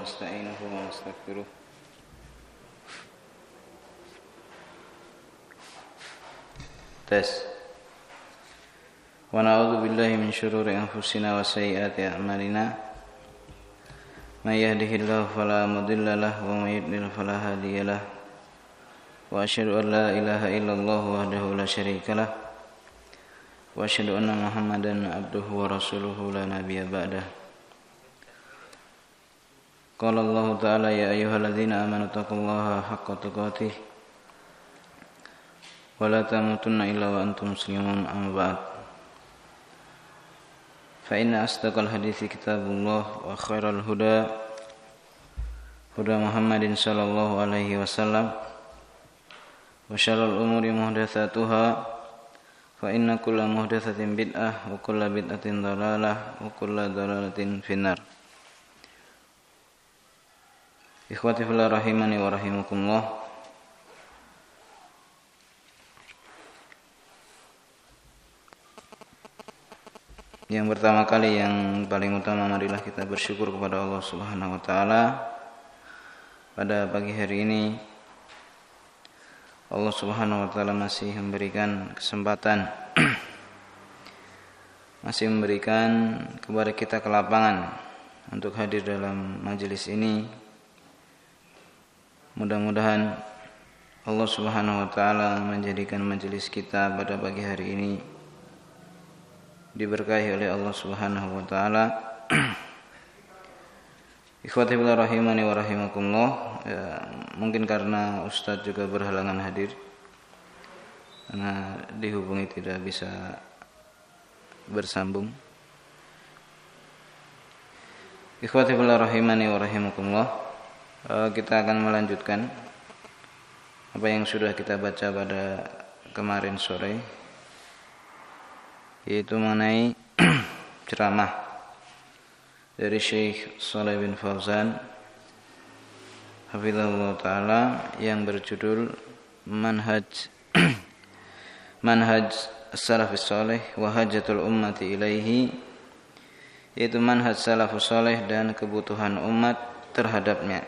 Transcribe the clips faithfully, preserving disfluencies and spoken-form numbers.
ونستعينه ونستغفره tes wa na'udzu billahi min syururi anfusina wa sayyiati a'malina may yahdihillahu fala mudilla lahu wa may yudlil fala hadiya lahu wa asyhadu an la ilaha illallah wahdahu la syarika lahu wa asyhadu anna muhammadan abduhu wa rasuluhu la nabiyya ba'dahu. Qala Allah ta'ala ya ayyuhalladzina amanu taqullaha haqqa tuqatih wa la tamutunna illa wa antum muslimun amma ba'd. Fa inna asdaqal hadithi kitabullah wa khairal huda huda Muhammadin sallallahu alaihi wasallam wa syarrul umuri muhdatsatuha fa inna kulla muhdatsatin bid'ah wa kulla bid'atin dhalalah wa kulla dhalalatin finnar. Ikhwati fillah rahimani wa rahimakumullah. Yang pertama kali, yang paling utama, marilah kita bersyukur kepada Allah Subhanahu wa taala. Pada pagi hari ini Allah Subhanahu wa taala masih memberikan kesempatan masih memberikan kepada kita kelapangan untuk hadir dalam majelis ini. Mudah-mudahan Allah Subhanahu wa taala menjadikan majelis kita pada pagi hari ini diberkahi oleh Allah Subhanahu wa taala. Ikhwati fillah rahimani wa rahimakumullah. Ya, mungkin karena Ustadz juga berhalangan hadir karena dihubungi tidak bisa bersambung. Ikhwati fillah rahimani wa rahimakumullah. Kita akan melanjutkan apa yang sudah kita baca pada kemarin sore, yaitu mengenai ceramah dari Syekh Shalih bin Fauzan hafizahullah ta'ala yang berjudul Manhaj Manhaj Salafus Shalih wa Hajatul Ummati Ilaihi, yaitu manhaj salafus saleh dan kebutuhan umat terhadapnya.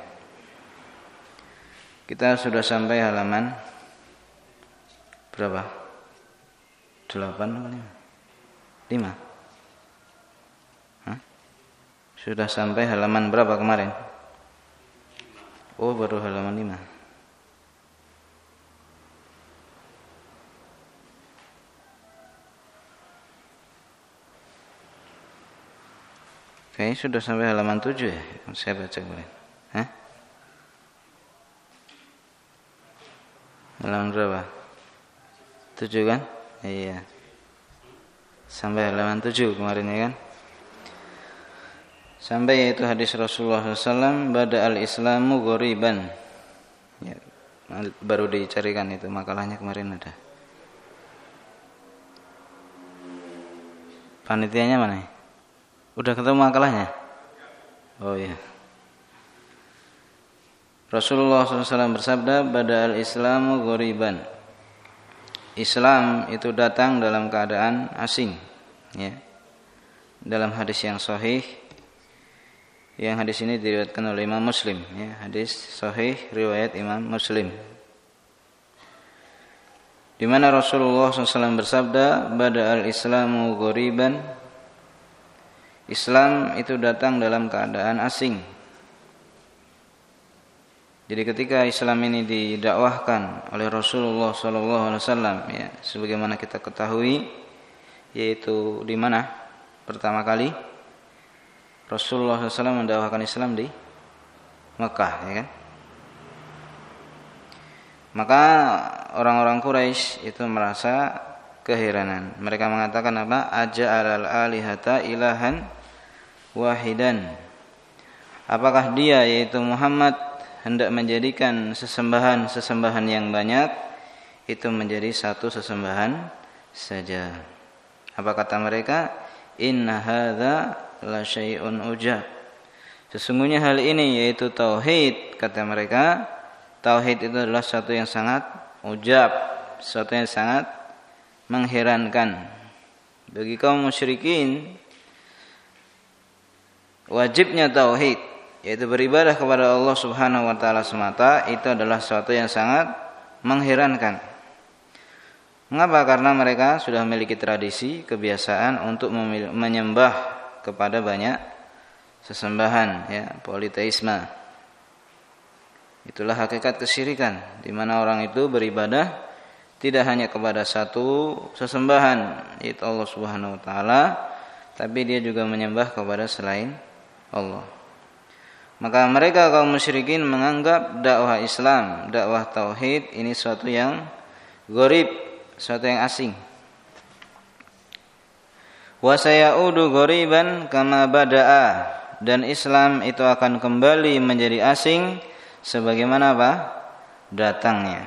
Kita sudah sampai halaman berapa? Delapan atau lima? Lima? Hah? Sudah sampai halaman berapa kemarin? Oh, baru halaman lima. Kayaknya sudah sampai halaman tujuh ya? Saya baca kemarin. Hah? Halaman berapa? Tujuh kan? Iya. Sampai halaman tujuh kemarin ya kan? Sampai yaitu hadis Rasulullah shallallahu alaihi wasallam, bada al-islamu ghoriban. Ya, baru dicarikan itu makalahnya kemarin ada. Panitianya mana? Udah ketemu makalahnya? Oh iya. Rasulullah shallallahu alaihi wasallam bersabda, bada al-islamu ghoriban. Islam itu datang dalam keadaan asing, ya. Dalam hadis yang sahih, yang hadis ini diriwayatkan oleh Imam Muslim, ya. Hadis sahih riwayat Imam Muslim, di mana Rasulullah shallallahu alaihi wasallam bersabda, bada al-islamu ghoriban. Islam itu datang dalam keadaan asing. Jadi ketika Islam ini didakwahkan oleh Rasulullah sallallahu alaihi wasallam, ya, sebagaimana kita ketahui, yaitu di mana pertama kali Rasulullah sallallahu alaihi wasallam mendakwahkan Islam di Mekah, ya kan? Maka orang-orang Quraisy itu merasa keheranan. Mereka mengatakan apa? Aja'alal alihata ilahan wahidan. Apakah dia, yaitu Muhammad, hendak menjadikan sesembahan-sesembahan yang banyak itu menjadi satu sesembahan saja? Apa kata mereka? Inna hadza la syai'un ujab. Sesungguhnya hal ini, yaitu tauhid, kata mereka, tauhid itu adalah sesuatu yang sangat ujab, sesuatu yang sangat mengherankan. Bagi kaum musyrikin wajibnya tauhid, yaitu beribadah kepada Allah Subhanahu wa taala semata, itu adalah sesuatu yang sangat mengherankan. Mengapa? Karena mereka sudah memiliki tradisi, kebiasaan untuk menyembah kepada banyak sesembahan, ya, politeisme. Itulah hakikat kesyirikan, di mana orang itu beribadah tidak hanya kepada satu sesembahan, yaitu Allah Subhanahu wa taala, tapi dia juga menyembah kepada selain Allah. Maka mereka kaum musyrikin menganggap dakwah Islam, dakwah tauhid ini suatu yang gharib, suatu yang asing. Wa sayaudu ghariban kama bada'a, dan Islam itu akan kembali menjadi asing sebagaimana apa? Datangnya.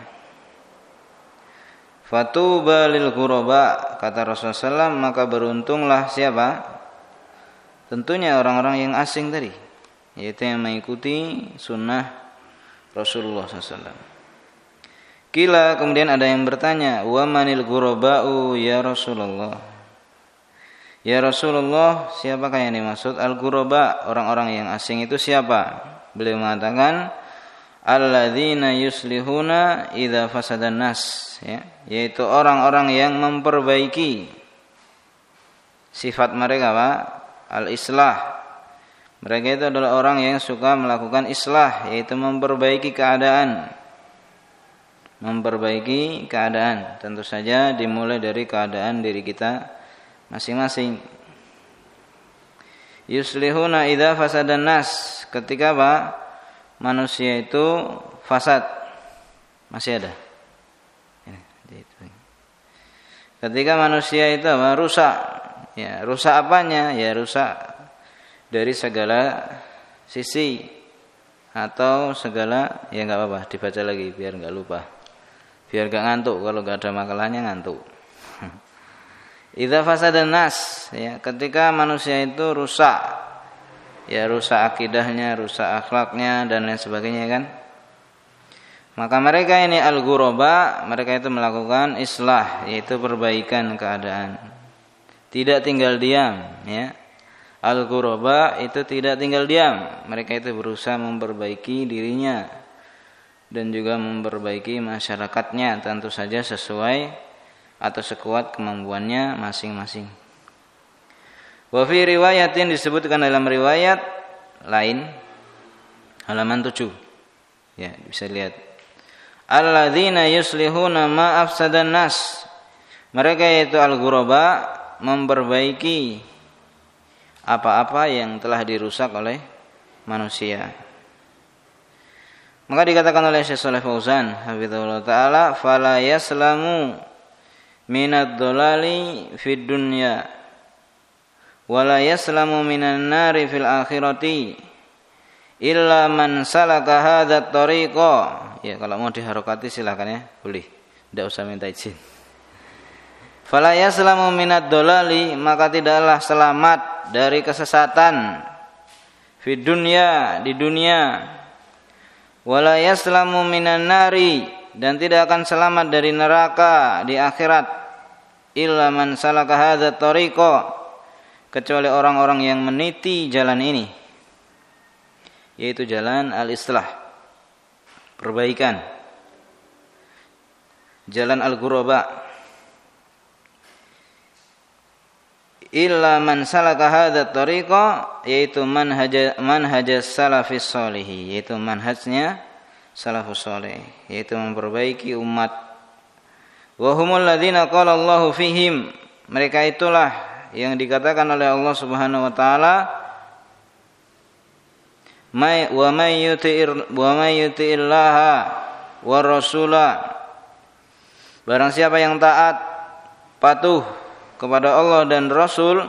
Fatuba lil ghuraba, kata Rasulullah sallallahu alaihi wasallam, maka beruntunglah siapa? Tentunya orang-orang yang asing tadi, yaitu yang mengikuti sunnah Rasulullah sallallahu alaihi wasallam. Kila, kemudian ada yang bertanya, wa manil ghuraba'u ya Rasulullah? Ya Rasulullah, siapakah yang dimaksud al-ghuraba? Orang-orang yang asing itu siapa? Beliau mengatakan, alladzina yuslihuna idza fasadan nas, ya, yaitu orang-orang yang memperbaiki. Sifat mereka apa? Al-islah. Mereka itu adalah orang yang suka melakukan islah, yaitu memperbaiki keadaan. Memperbaiki keadaan, tentu saja dimulai dari keadaan diri kita masing-masing. Yuslihuna idza fasadan nas, ketika apa? Manusia itu fasad. Masih ada. Ketika manusia itu apa? Rusak. Ya, rusak apanya? Ya, rusak dari segala sisi atau segala, ya enggak apa-apa, dibaca lagi biar enggak lupa. Biar enggak ngantuk, kalau enggak ada makalahnya ngantuk. Idza fasadan nas, ya, ketika manusia itu rusak. Ya, rusak akidahnya, rusak akhlaknya dan lain sebagainya kan. Maka mereka ini al-ghuraba, mereka itu melakukan islah, yaitu perbaikan keadaan. Tidak tinggal diam, ya. Al-ghuraba itu tidak tinggal diam. Mereka itu berusaha memperbaiki dirinya dan juga memperbaiki masyarakatnya, tentu saja sesuai atau sekuat kemampuannya masing-masing. Wa fi riwayatin, disebutkan dalam riwayat lain halaman tujuh. Ya, bisa lihat. Alladzina yuslihuna ma afsadan nas. Mereka yaitu al-ghuraba, memperbaiki apa-apa yang telah dirusak oleh manusia. Maka dikatakan oleh Syekh Shalih Fauzan hafizahullah taala, fala yaslamu minad dhalali fid dunya wala yaslamu minan nari fil akhirati illa man salaka hadzat tariqa. Ya, kalau mau diharokati silakan ya, boleh. Tidak usah minta izin. Fala yaslamu minad dolali, maka tidaklah selamat dari kesesatan fid dunya, di dunia, wala yaslamu minan nari, dan tidak akan selamat dari neraka di akhirat, illa man salaka hadzat tariqa, kecuali orang-orang yang meniti jalan ini, yaitu jalan al-islah, perbaikan, jalan al-ghuraba. Illa man salaka hadzat tariqa, yaitu manhaj manhaj salafis sholihi, yaitu manhajnya salafus sholih, yaitu memperbaiki umat. Wa humul ladzina qala Allahu fihim, mereka itulah yang dikatakan oleh Allah Subhanahu wa taala, may wa may yuti'ir wa may yuti'illaha war rasula, barang siapa yang taat patuh kepada Allah dan Rasul,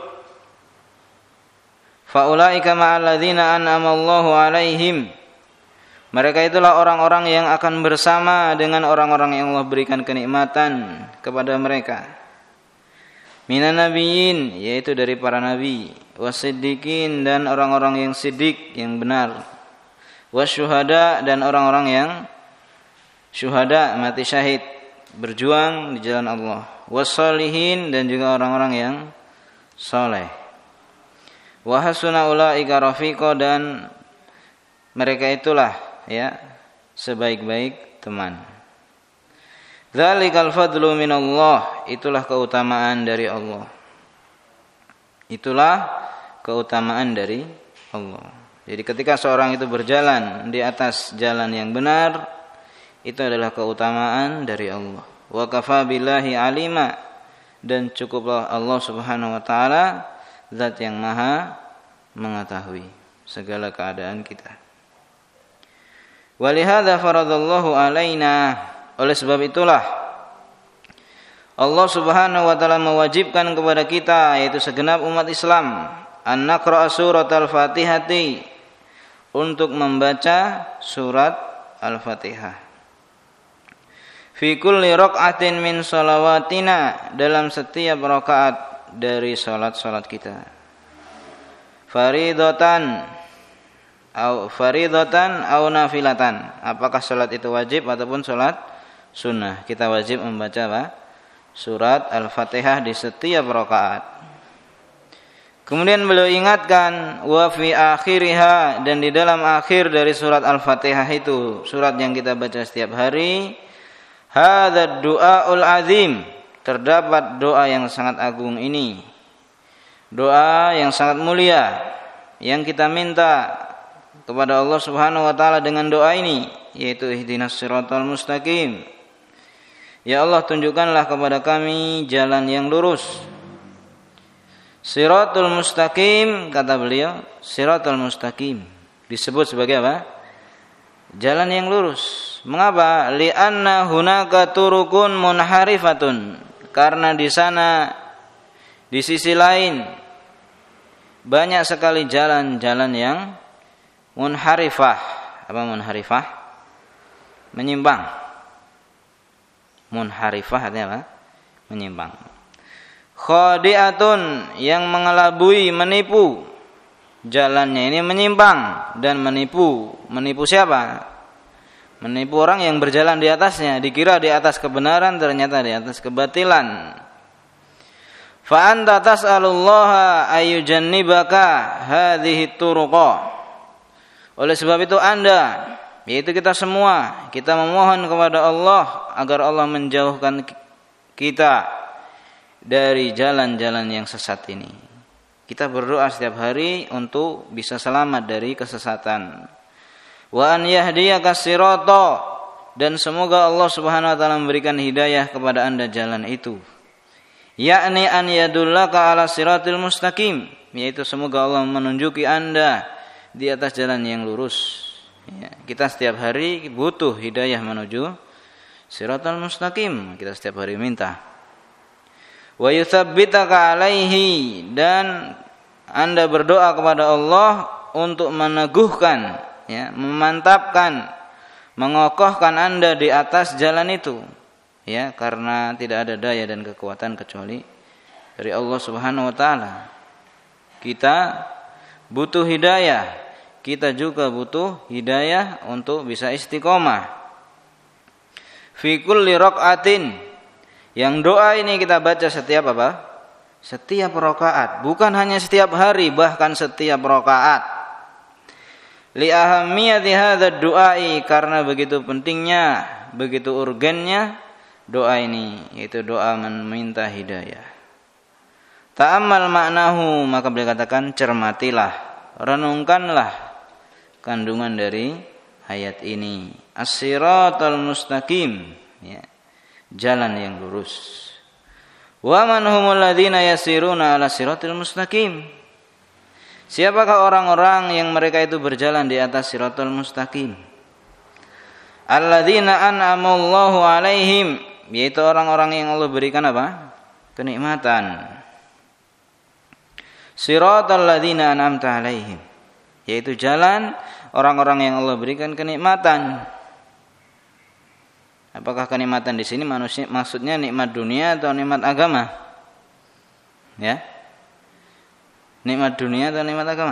faulaika ma'al ladzina an'ama Allahu 'alaihim, mereka itulah orang-orang yang akan bersama dengan orang-orang yang Allah berikan kenikmatan kepada mereka. Minan nabiyyin, yaitu dari para nabi, wasiddiqin, dan orang-orang yang siddiq, yang benar, wasyuhada, dan orang-orang yang syuhada, mati syahid, berjuang di jalan Allah, wassalihin, dan juga orang-orang yang saleh. Wa hasuna ulaika rafiqa, dan mereka itulah ya sebaik-baik teman. Dzalikal fadlu minallah, itulah keutamaan dari Allah. Itulah keutamaan dari Allah. Jadi ketika seorang itu berjalan di atas jalan yang benar, itu adalah keutamaan dari Allah. Wa kafa billahi alima, dan cukuplah Allah Subhanahu wa taala zat yang maha mengetahui segala keadaan kita. Walihada faradallahu alaina, oleh sebab itulah Allah Subhanahu wa taala mewajibkan kepada kita, yaitu segenap umat Islam, an naqra'a surat al-Fatihati, untuk membaca surat Al-Fatihah. Fi kulli raq'atin min shalawatina, dalam setiap rakaat dari salat-salat kita. Faridatan au faridatan au nafilatan, apakah salat itu wajib ataupun salat sunnah, kita wajib membaca apa? Surat Al-Fatihah di setiap rakaat. Kemudian beliau ingatkan, wa fi akhiriha, dan di dalam akhir dari surat Al-Fatihah itu, surat yang kita baca setiap hari, hadzal du'aul azim, terdapat doa yang sangat agung ini, doa yang sangat mulia, yang kita minta kepada Allah Subhanahu wa taala dengan doa ini, yaitu ihdinas siratal mustaqim. Ya Allah, tunjukkanlah kepada kami jalan yang lurus. Siratul mustaqim, kata beliau, siratul mustaqim disebut sebagai apa? Jalan yang lurus. Mengapa? Li'anna hunaka turukun munharifatun, karena di sana, di sisi lain, banyak sekali jalan-jalan yang munharifah. Apa munharifah? Menyimpang. Munharifah artinya apa? Menyimpang. Khadi'atun, yang mengelabui, menipu. Jalannya ini menyimpang dan menipu. Menipu siapa? Menipu orang yang berjalan di atasnya. Dikira di atas kebenaran, ternyata di atas kebatilan. Fa anta tas'alullaha ayyujannibaka hadhihi turuqa. Oleh sebab itu Anda, yaitu kita semua, kita memohon kepada Allah agar Allah menjauhkan kita dari jalan-jalan yang sesat ini. Kita berdoa setiap hari untuk bisa selamat dari kesesatan. Wa an yahdiyaka sirata, dan semoga Allah Subhanahu wa taala memberikan hidayah kepada Anda jalan itu. Yakni an yadullaka ala siratil mustaqim, yaitu semoga Allah menunjuki Anda di atas jalan yang lurus. Ya, kita setiap hari butuh hidayah menuju siratal mustaqim. Kita setiap hari minta. Wa yutsabbitaka alaihi, dan Anda berdoa kepada Allah untuk meneguhkan, ya, memantapkan, mengokohkan Anda di atas jalan itu. Ya, karena tidak ada daya dan kekuatan kecuali dari Allah Subhanahu wa taala. Kita butuh hidayah, kita juga butuh hidayah untuk bisa istiqomah. Fi kulli raq'atin, yang doa ini kita baca setiap apa? Setiap rakaat, bukan hanya setiap hari, bahkan setiap rakaat. Li ahammiyati hadzal du'ai, karena begitu pentingnya, begitu urgennya doa ini, yaitu doa meminta hidayah. Ta'ammal maknahu, maka beliau katakan cermatilah, renungkanlah kandungan dari ayat ini. As-siratal mustaqim, ya, jalan yang lurus. Wa man humul ladzina yasiruna ala siratil mustaqim, siapakah orang-orang yang mereka itu berjalan di atas siratal mustaqim? Alladzina an'amallahu alaihim, yaitu orang-orang yang Allah berikan apa? Kenikmatan. Siratal ladzina an'amta alaihim, yaitu jalan orang-orang yang Allah berikan kenikmatan. Apakah kenikmatan di sini manusia maksudnya nikmat dunia atau nikmat agama? Ya. Nikmat dunia atau nikmat agama?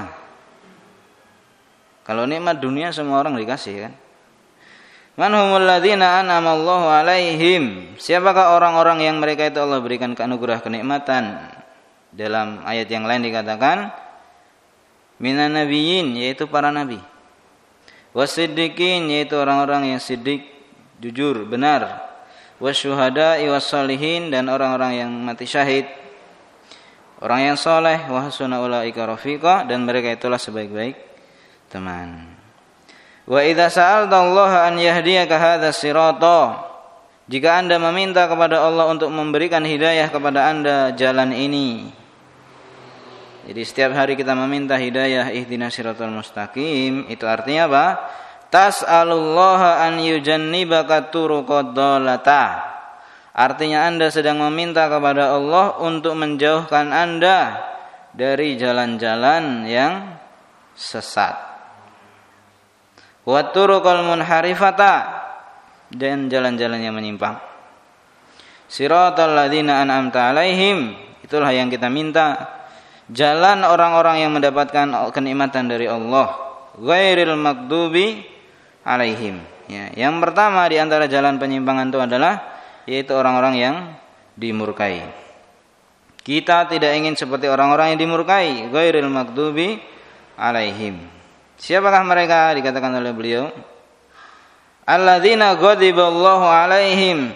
Kalau nikmat dunia semua orang dikasih kan? Man humul ladzina an'amallahu alaihim, siapakah orang-orang yang mereka itu Allah berikan anugerah kenikmatan? Dalam ayat yang lain dikatakan minan nabiyyin, yaitu para nabi. wasiddiqin yaitu orang-orang yang siddiq, jujur, benar, wasyuhada'i wassalihin dan orang-orang yang mati syahid, orang yang soleh, wa hasuna ulaika rafiqa dan mereka itulah sebaik-baik teman. Wa idza sa'altallaha an yahdiyaka hadzal sirata, jika Anda meminta kepada Allah untuk memberikan hidayah kepada Anda jalan ini. Jadi setiap hari kita meminta hidayah ihdinas siratal mustaqim, itu artinya apa? Tas'alullaha an yujannibaka turuqad dhalata. Artinya Anda sedang meminta kepada Allah untuk menjauhkan Anda dari jalan-jalan yang sesat. Wa turuqal munharifata, dan jalan-jalan yang menyimpang. Siratal ladzina an'amta alaihim, itulah yang kita minta, jalan orang-orang yang mendapatkan kenikmatan dari Allah, ghairil maghdubi alaihim. Ya, yang pertama di antara jalan penyimpangan itu adalah yaitu orang-orang yang dimurkai. Kita tidak ingin seperti orang-orang yang dimurkai, ghairil maghdubi alaihim. Siapakah mereka? Dikatakan oleh beliau, alladzina ghadiballahu alaihim,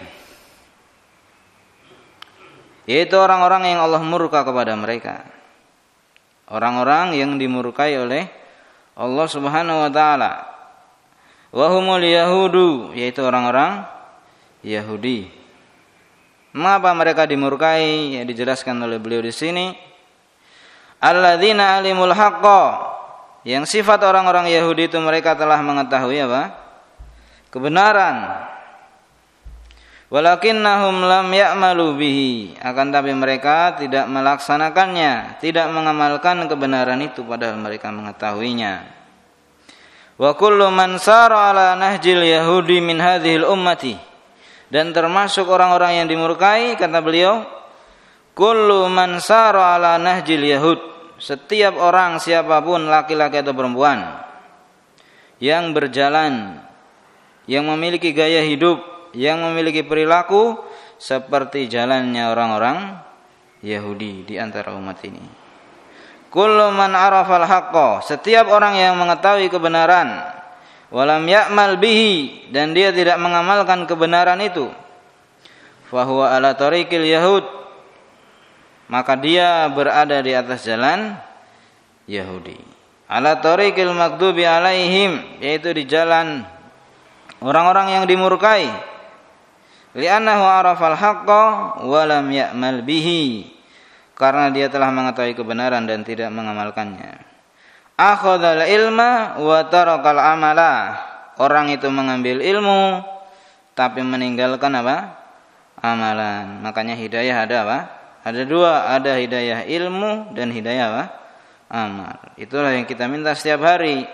yaitu orang-orang yang Allah murka kepada mereka, orang-orang yang dimurkai oleh Allah Subhanahu wa taala. Wa humul yahudu, yaitu orang-orang Yahudi. Mengapa mereka dimurkai? Ya, dijelaskan oleh beliau di sini, alladzina alimul haqqa, yang sifat orang-orang Yahudi itu mereka telah mengetahui apa? Kebenaran. Walakinnahum lam ya'malu bihi, akan tapi mereka tidak melaksanakannya, tidak mengamalkan kebenaran itu padahal mereka mengetahuinya. Wa kullu man sara ala nahjil yahudi min hadhil ummati, dan termasuk orang-orang yang dimurkai, kata beliau, kullu man sara ala nahjil yahud, setiap orang siapapun laki-laki atau perempuan yang berjalan, yang memiliki gaya hidup, yang memiliki perilaku seperti jalannya orang-orang Yahudi di antara umat ini. Kullu man arafal haqqa, setiap orang yang mengetahui kebenaran, walam ya'mal bihi, dan dia tidak mengamalkan kebenaran itu, fahuwa ala tariqil yahud, maka dia berada di atas jalan Yahudi. Ala tariqil maghdubi alaihim, yaitu di jalan orang-orang yang dimurkai. Li'annahu arafal haqqa wa lam ya'mal bihi, karena dia telah mengetahui kebenaran dan tidak mengamalkannya. Akhadhal ilma wa tarakal amala, orang itu mengambil ilmu tapi meninggalkan apa? Amalan. Makanya hidayah ada apa? Ada dua, ada hidayah ilmu dan hidayah apa? Amal. Itulah yang kita minta setiap hari.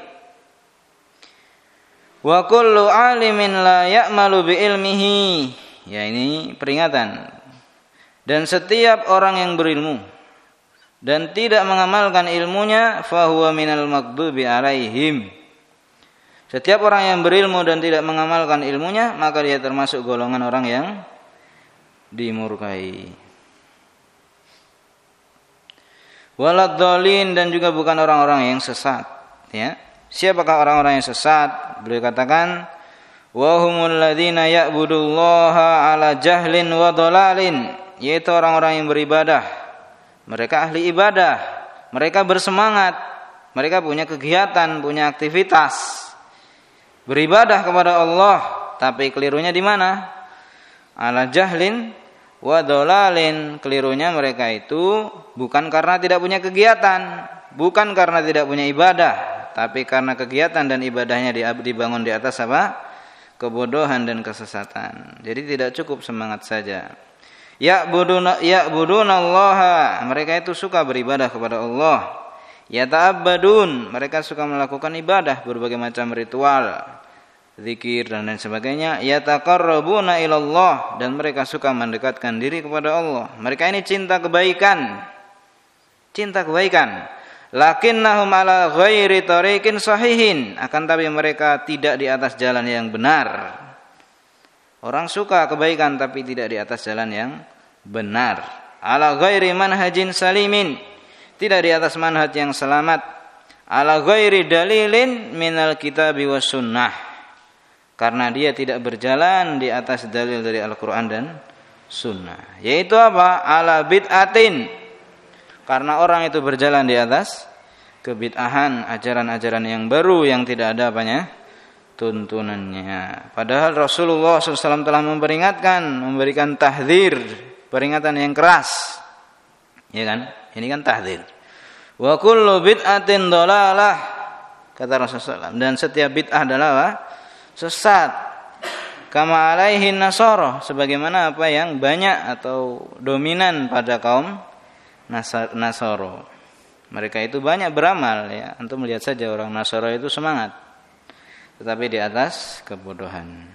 Wa kullu alimin la ya'malu bi ilmihi. Ya, ini peringatan. Dan setiap orang yang berilmu dan tidak mengamalkan ilmunya, fahuwa minal maghdubi alaihim. Setiap orang yang berilmu dan tidak mengamalkan ilmunya, maka dia termasuk golongan orang yang dimurkai. Waladhdallin, dan juga bukan orang-orang yang sesat. Ya. Siapakah orang-orang yang sesat? Beliau katakan, wa humul ladzina ya'budullaha ala jahlin wa dhalalin, yaitu orang-orang yang beribadah. Mereka ahli ibadah, mereka bersemangat, mereka punya kegiatan, punya aktivitas beribadah kepada Allah, tapi kelirunya di mana? Ala jahlin wa dhalalin, kelirunya mereka itu bukan karena tidak punya kegiatan, bukan karena tidak punya ibadah, tapi karena kegiatan dan ibadahnya dibangun di atas apa? Kebodohan dan kesesatan. Jadi tidak cukup semangat saja. Ya'buduna ya'budunallaha, mereka itu suka beribadah kepada Allah. Yata'abbadun, mereka suka melakukan ibadah, berbagai macam ritual, zikir dan lain sebagainya. Yataqarrabuna ilallah, dan mereka suka mendekatkan diri kepada Allah. Mereka ini cinta kebaikan. Cinta kebaikan. Lakinnahum ala ghairi tariqin sahihin, akan tapi mereka tidak di atas jalan yang benar. Orang suka kebaikan tapi tidak di atas jalan yang benar. Ala ghairi manhajin salimin, tidak di atas manhaj yang selamat. ala ghairi dalilin minal kitabi was sunnah, karena dia tidak berjalan di atas dalil dari Al-Qur'an dan sunnah. Yaitu apa? Ala bid'atin, karena orang itu berjalan di atas kebid'ahan, ajaran-ajaran yang baru yang tidak ada apanya? Tuntunannya. Padahal Rasulullah shallallahu alaihi wasallam telah memperingatkan, memberikan tahdzir, peringatan yang keras. Ya kan? Ini kan tahdzir. Wa kullu bid'atin dhalalah, kata Rasulullah shallallahu alaihi wasallam, dan setiap bid'ah adalah apa? Sesat. Kama alaihi nasara, sebagaimana apa yang banyak atau dominan pada kaum Nasara. Mereka itu banyak beramal, ya. Antum melihat saja orang Nasara itu semangat, tetapi di atas kebodohan.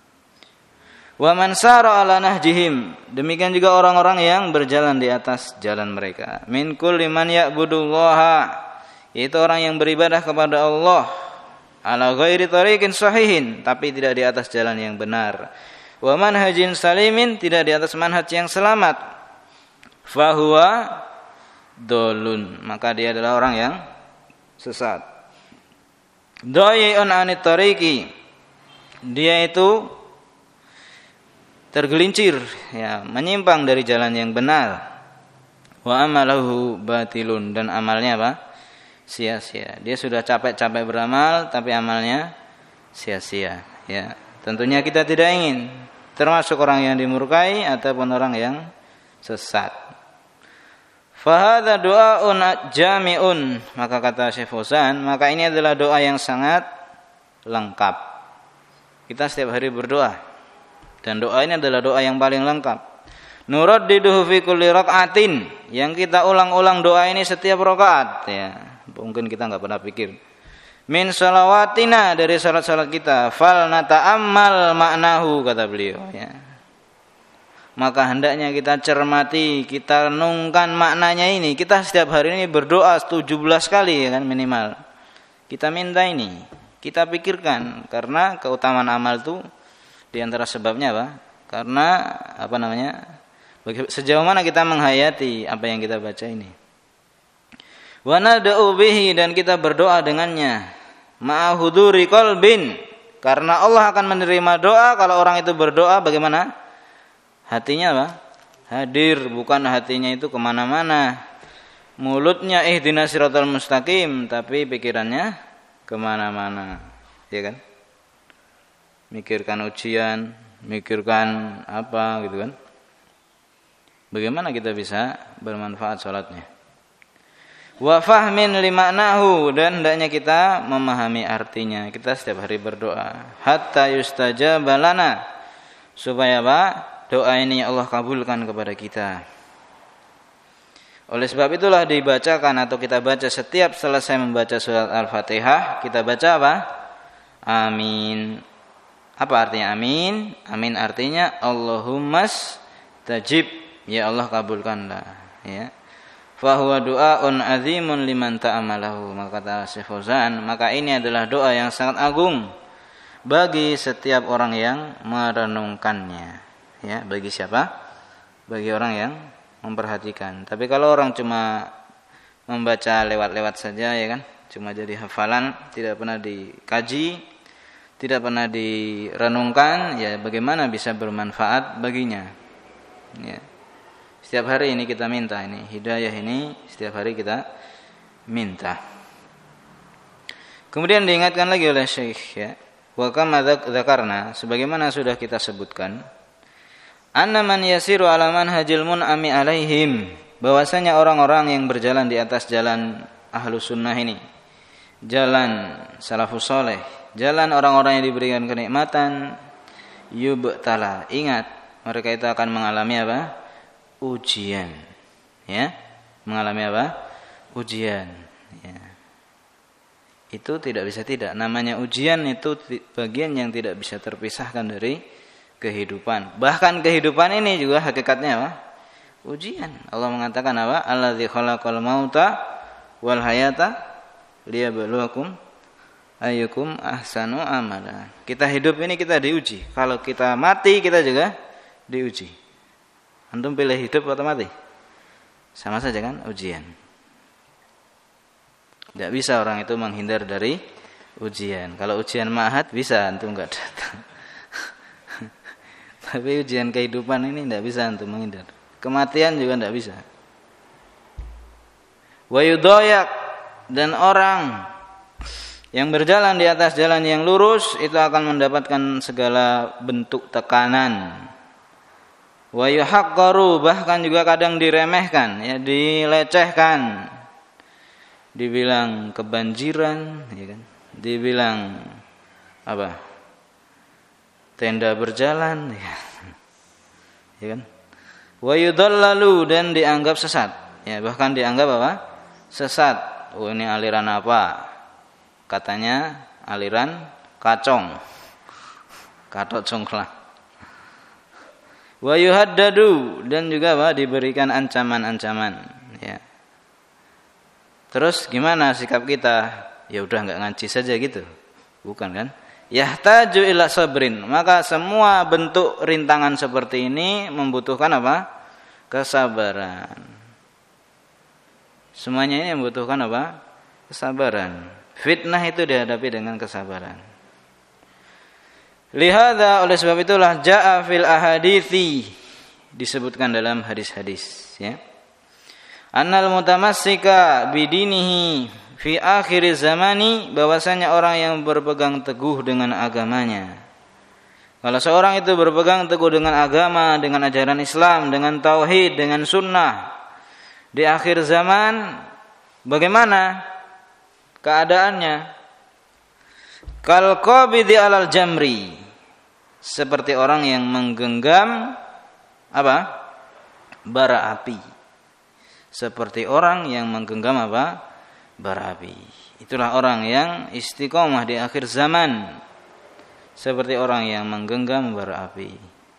Wa man sara ala nahjihim, demikian juga orang-orang yang berjalan di atas jalan mereka. Min kulli man ya'budullaha, yaitu orang yang beribadah kepada Allah ala ghairi tariqin sahihin, tapi tidak di atas jalan yang benar. Wa manhajin salimin, tidak di atas manhaj yang selamat. Fahuwa dolun, maka dia adalah orang yang sesat. Dhayyun anit tariqi, dia itu tergelincir, ya, menyimpang dari jalan yang benar. Wa amalahu batilun, dan amalnya apa? Sia-sia. Dia sudah capek-capek beramal tapi amalnya sia-sia, ya. Tentunya kita tidak ingin termasuk orang yang dimurkai ataupun orang yang sesat. Fa hadza du'aun jami'un, maka kata Syekh Fauzan, maka ini adalah doa yang sangat lengkap. Kita setiap hari berdoa, dan doa ini adalah doa yang paling lengkap. Nuraddiduhu fi kulli rak'atin, yang kita ulang-ulang doa ini setiap rakaat, ya. Mungkin kita enggak pernah pikir. Min salawatina, dari salat-salat kita, fal nata'ammal maknahu, kata beliau, ya. Maka hendaknya kita cermati, kita renungkan maknanya ini. Kita setiap hari ini berdoa tujuh belas kali, ya kan, minimal. Kita minta ini, kita pikirkan, karena keutamaan amal itu di antara sebabnya apa? Karena apa namanya? Sejauh mana kita menghayati apa yang kita baca ini. Wa nad'u bihi, dan kita berdoa dengannya. Ma'a huduri qalbin, karena Allah akan menerima doa kalau orang itu berdoa bagaimana? Hatinya apa? Hadir, bukan hatinya itu kemana-mana. Mulutnya ihdinas siratal mustaqim, tapi pikirannya kemana-mana, ya kan? Mikirkan ujian, mikirkan apa gitu kan. Bagaimana kita bisa bermanfaat salatnya? Wa fahmin limaknahu, dan hendaknya kita memahami artinya. Kita setiap hari berdoa hatta yustajaba lana, supaya apa? Doa ini Allah kabulkan kepada kita. Oleh sebab itulah dibacakan atau kita baca setiap selesai membaca surat Al-Fatihah, kita baca apa? Amin. Apa artinya amin? Amin artinya Allahummas tajib, ya Allah kabulkanlah, ya. Fa huwa du'aun azimun liman ta'amalahu, maka kata Syekh Fauzan, maka ini adalah doa yang sangat agung bagi setiap orang yang merenungkannya, ya. Bagi siapa? Bagi orang yang memperhatikan. Tapi kalau orang cuma membaca lewat-lewat saja, ya kan, cuma jadi hafalan, tidak pernah dikaji, tidak pernah direnungkan, ya bagaimana bisa bermanfaat baginya, ya. Setiap hari ini kita minta ini hidayah, ini setiap hari kita minta. Kemudian diingatkan lagi oleh Syekh, ya, wa kama dzakarna, sebagaimana sudah kita sebutkan, anna man yasiru ala manhajil mun'ami alaihim, bahwasanya orang-orang yang berjalan di atas jalan ahlus sunnah ini, jalan salafus saleh, jalan orang-orang yang diberikan kenikmatan, yubtala, ingat, mereka itu akan mengalami apa? Ujian, ya, mengalami apa? Ujian, ya. Itu tidak bisa tidak, namanya ujian itu bagian yang tidak bisa terpisahkan dari kehidupan. Bahkan kehidupan ini juga hakikatnya apa? Ujian. Allah mengatakan apa? Alladzi khalaqal mauta wal hayata liyabluwakum ayyukum ahsanu amala. Kita hidup ini kita diuji. Kalau kita mati kita juga diuji. Antum pilih hidup atau mati? Sama saja kan, ujian. Tidak bisa orang itu menghindar dari ujian. Kalau ujian ma'had bisa, antum enggak datang. Tapi ujian kehidupan ini tidak bisa antum menghindar. Kematian juga tidak bisa. Wa yudayak, dan orang yang berjalan di atas jalan yang lurus itu akan mendapatkan segala bentuk tekanan. Wa yuhaqqaru, bahkan juga kadang diremehkan, ya, dilecehkan. Dibilang kebanjiran, ya kan? Dibilang apa? Tenda berjalan, ya, ya kan? Wa yudallalu, dan dianggap sesat, ya, bahkan dianggap apa? Sesat. Oh, ini aliran apa? Katanya aliran kacong. Katok congklang. Wa yuhaddadu, dan juga apa? Diberikan ancaman-ancaman, ya. Terus gimana sikap kita? Ya udah enggak ngaji saja gitu. Bukan kan? Yahtaju ila sabrin. Maka semua bentuk rintangan seperti ini membutuhkan apa? Kesabaran. Semuanya ini membutuhkan apa? Kesabaran. Fitnah itu dihadapi dengan kesabaran. Lihada, oleh sebab itulah ja'a fil ahadithi, disebutkan dalam hadis-hadis, ya. Annal mutamassika bidinihi fi akhir zamani, bahwasanya orang yang berpegang teguh dengan agamanya. Kalau seorang itu berpegang teguh dengan agama, dengan ajaran Islam, dengan tauhid, dengan sunnah, di akhir zaman bagaimana keadaannya? Kal qabidi alal jamri, seperti orang yang menggenggam apa? Bara api. Seperti orang yang menggenggam apa? Bara api. Itulah orang yang istiqomah di akhir zaman, seperti orang yang menggenggam bara api.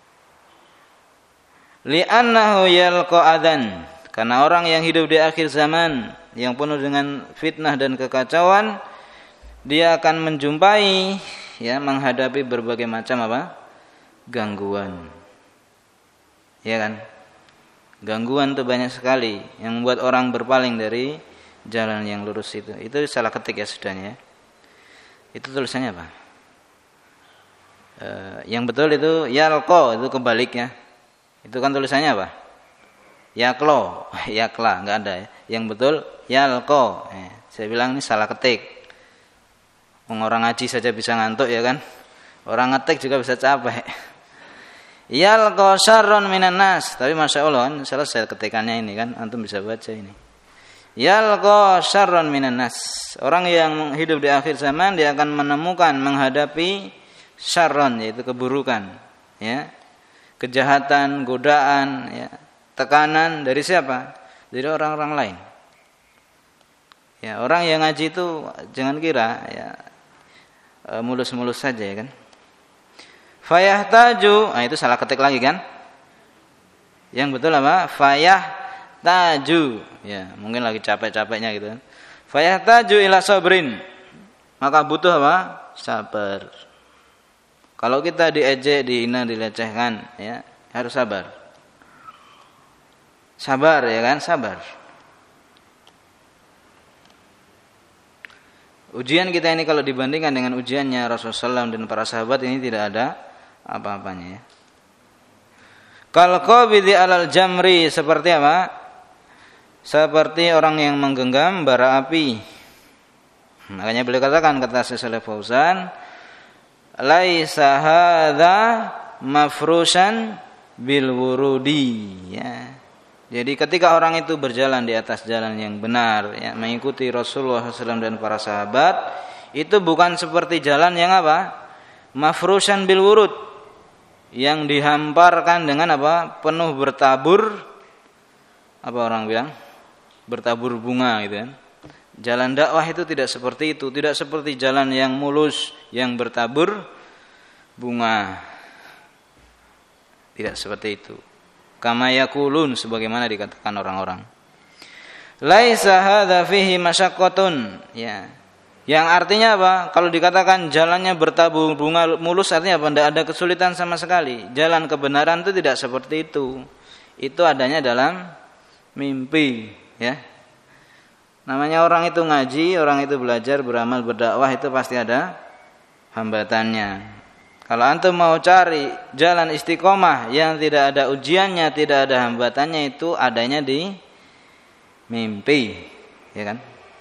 Li'annahu yalqa adan, karena orang yang hidup di akhir zaman yang penuh dengan fitnah dan kekacauan, dia akan menjumpai, ya, menghadapi berbagai macam apa? Gangguan. Ya kan? Gangguan itu banyak sekali yang membuat orang berpaling dari jalan yang lurus itu. Itu salah ketik ya sudahnya. Itu tulisannya apa? E, yang betul itu yalqo, itu kebaliknya. Itu kan tulisannya apa? Yaklo, yakla, enggak ada ya. Yang betul yalqo. Eh, saya bilang ini salah ketik. Orang ngaji saja bisa ngantuk, ya kan? Orang ngetik juga bisa capek. Yalqa syarron minan nas. Tapi Masya Allah kan selesai ketikannya ini kan, antum bisa baca ini. Yalqa syarron minan nas. Orang yang hidup di akhir zaman dia akan menemukan, menghadapi syarron, yaitu keburukan, ya. Kejahatan, godaan, ya. Tekanan dari siapa? Dari orang-orang lain. Ya, orang yang ngaji itu jangan kira ya mulus-mulus saja, ya kan. Fayahtaju, nah itu salah ketik lagi kan? Yang betul apa? Fayahtaju. Ya, mungkin lagi capek-capeknya gitu kan. Fayahtaju ila sabrin. Maka butuh apa? Sabar. Kalau kita diejek, dihina, dilecehkan, ya, harus sabar. Sabar, ya kan? Sabar. Ujian kita ini kalau dibandingkan dengan ujiannya Rasulullah shallallahu alaihi wasallam dan para sahabat ini tidak ada apa-apanya, ya. Kal qabidi alal jamri, seperti apa? Seperti orang yang menggenggam bara api. Makanya beliau katakan, kata Syekh Shalih Fauzan, laisa hadza mafrusan bil wurudi, ya. Jadi ketika orang itu berjalan di atas jalan yang benar, ya, mengikuti Rasulullah shallallahu alaihi wasallam dan para sahabat, itu bukan seperti jalan yang apa? Mafrusan bil wurud, yang dihamparkan dengan apa? Penuh bertabur, apa orang bilang? Bertabur bunga, gitu kan. Jalan dakwah itu tidak seperti itu, tidak seperti jalan yang mulus yang bertabur bunga. Tidak seperti itu. Kama yakulun, sebagaimana dikatakan orang-orang. Laisa hadza fihi masyaqqatun, ya. Yang artinya apa? Kalau dikatakan jalannya bertabur bunga mulus, artinya apa? Tidak ada kesulitan sama sekali. Jalan kebenaran itu tidak seperti itu. Itu adanya dalam mimpi, ya. Namanya orang itu ngaji, orang itu belajar, beramal, berdakwah itu pasti ada hambatannya. Kalau antum mau cari jalan istiqomah yang tidak ada ujiannya, tidak ada hambatannya, itu adanya di mimpi, ya kan?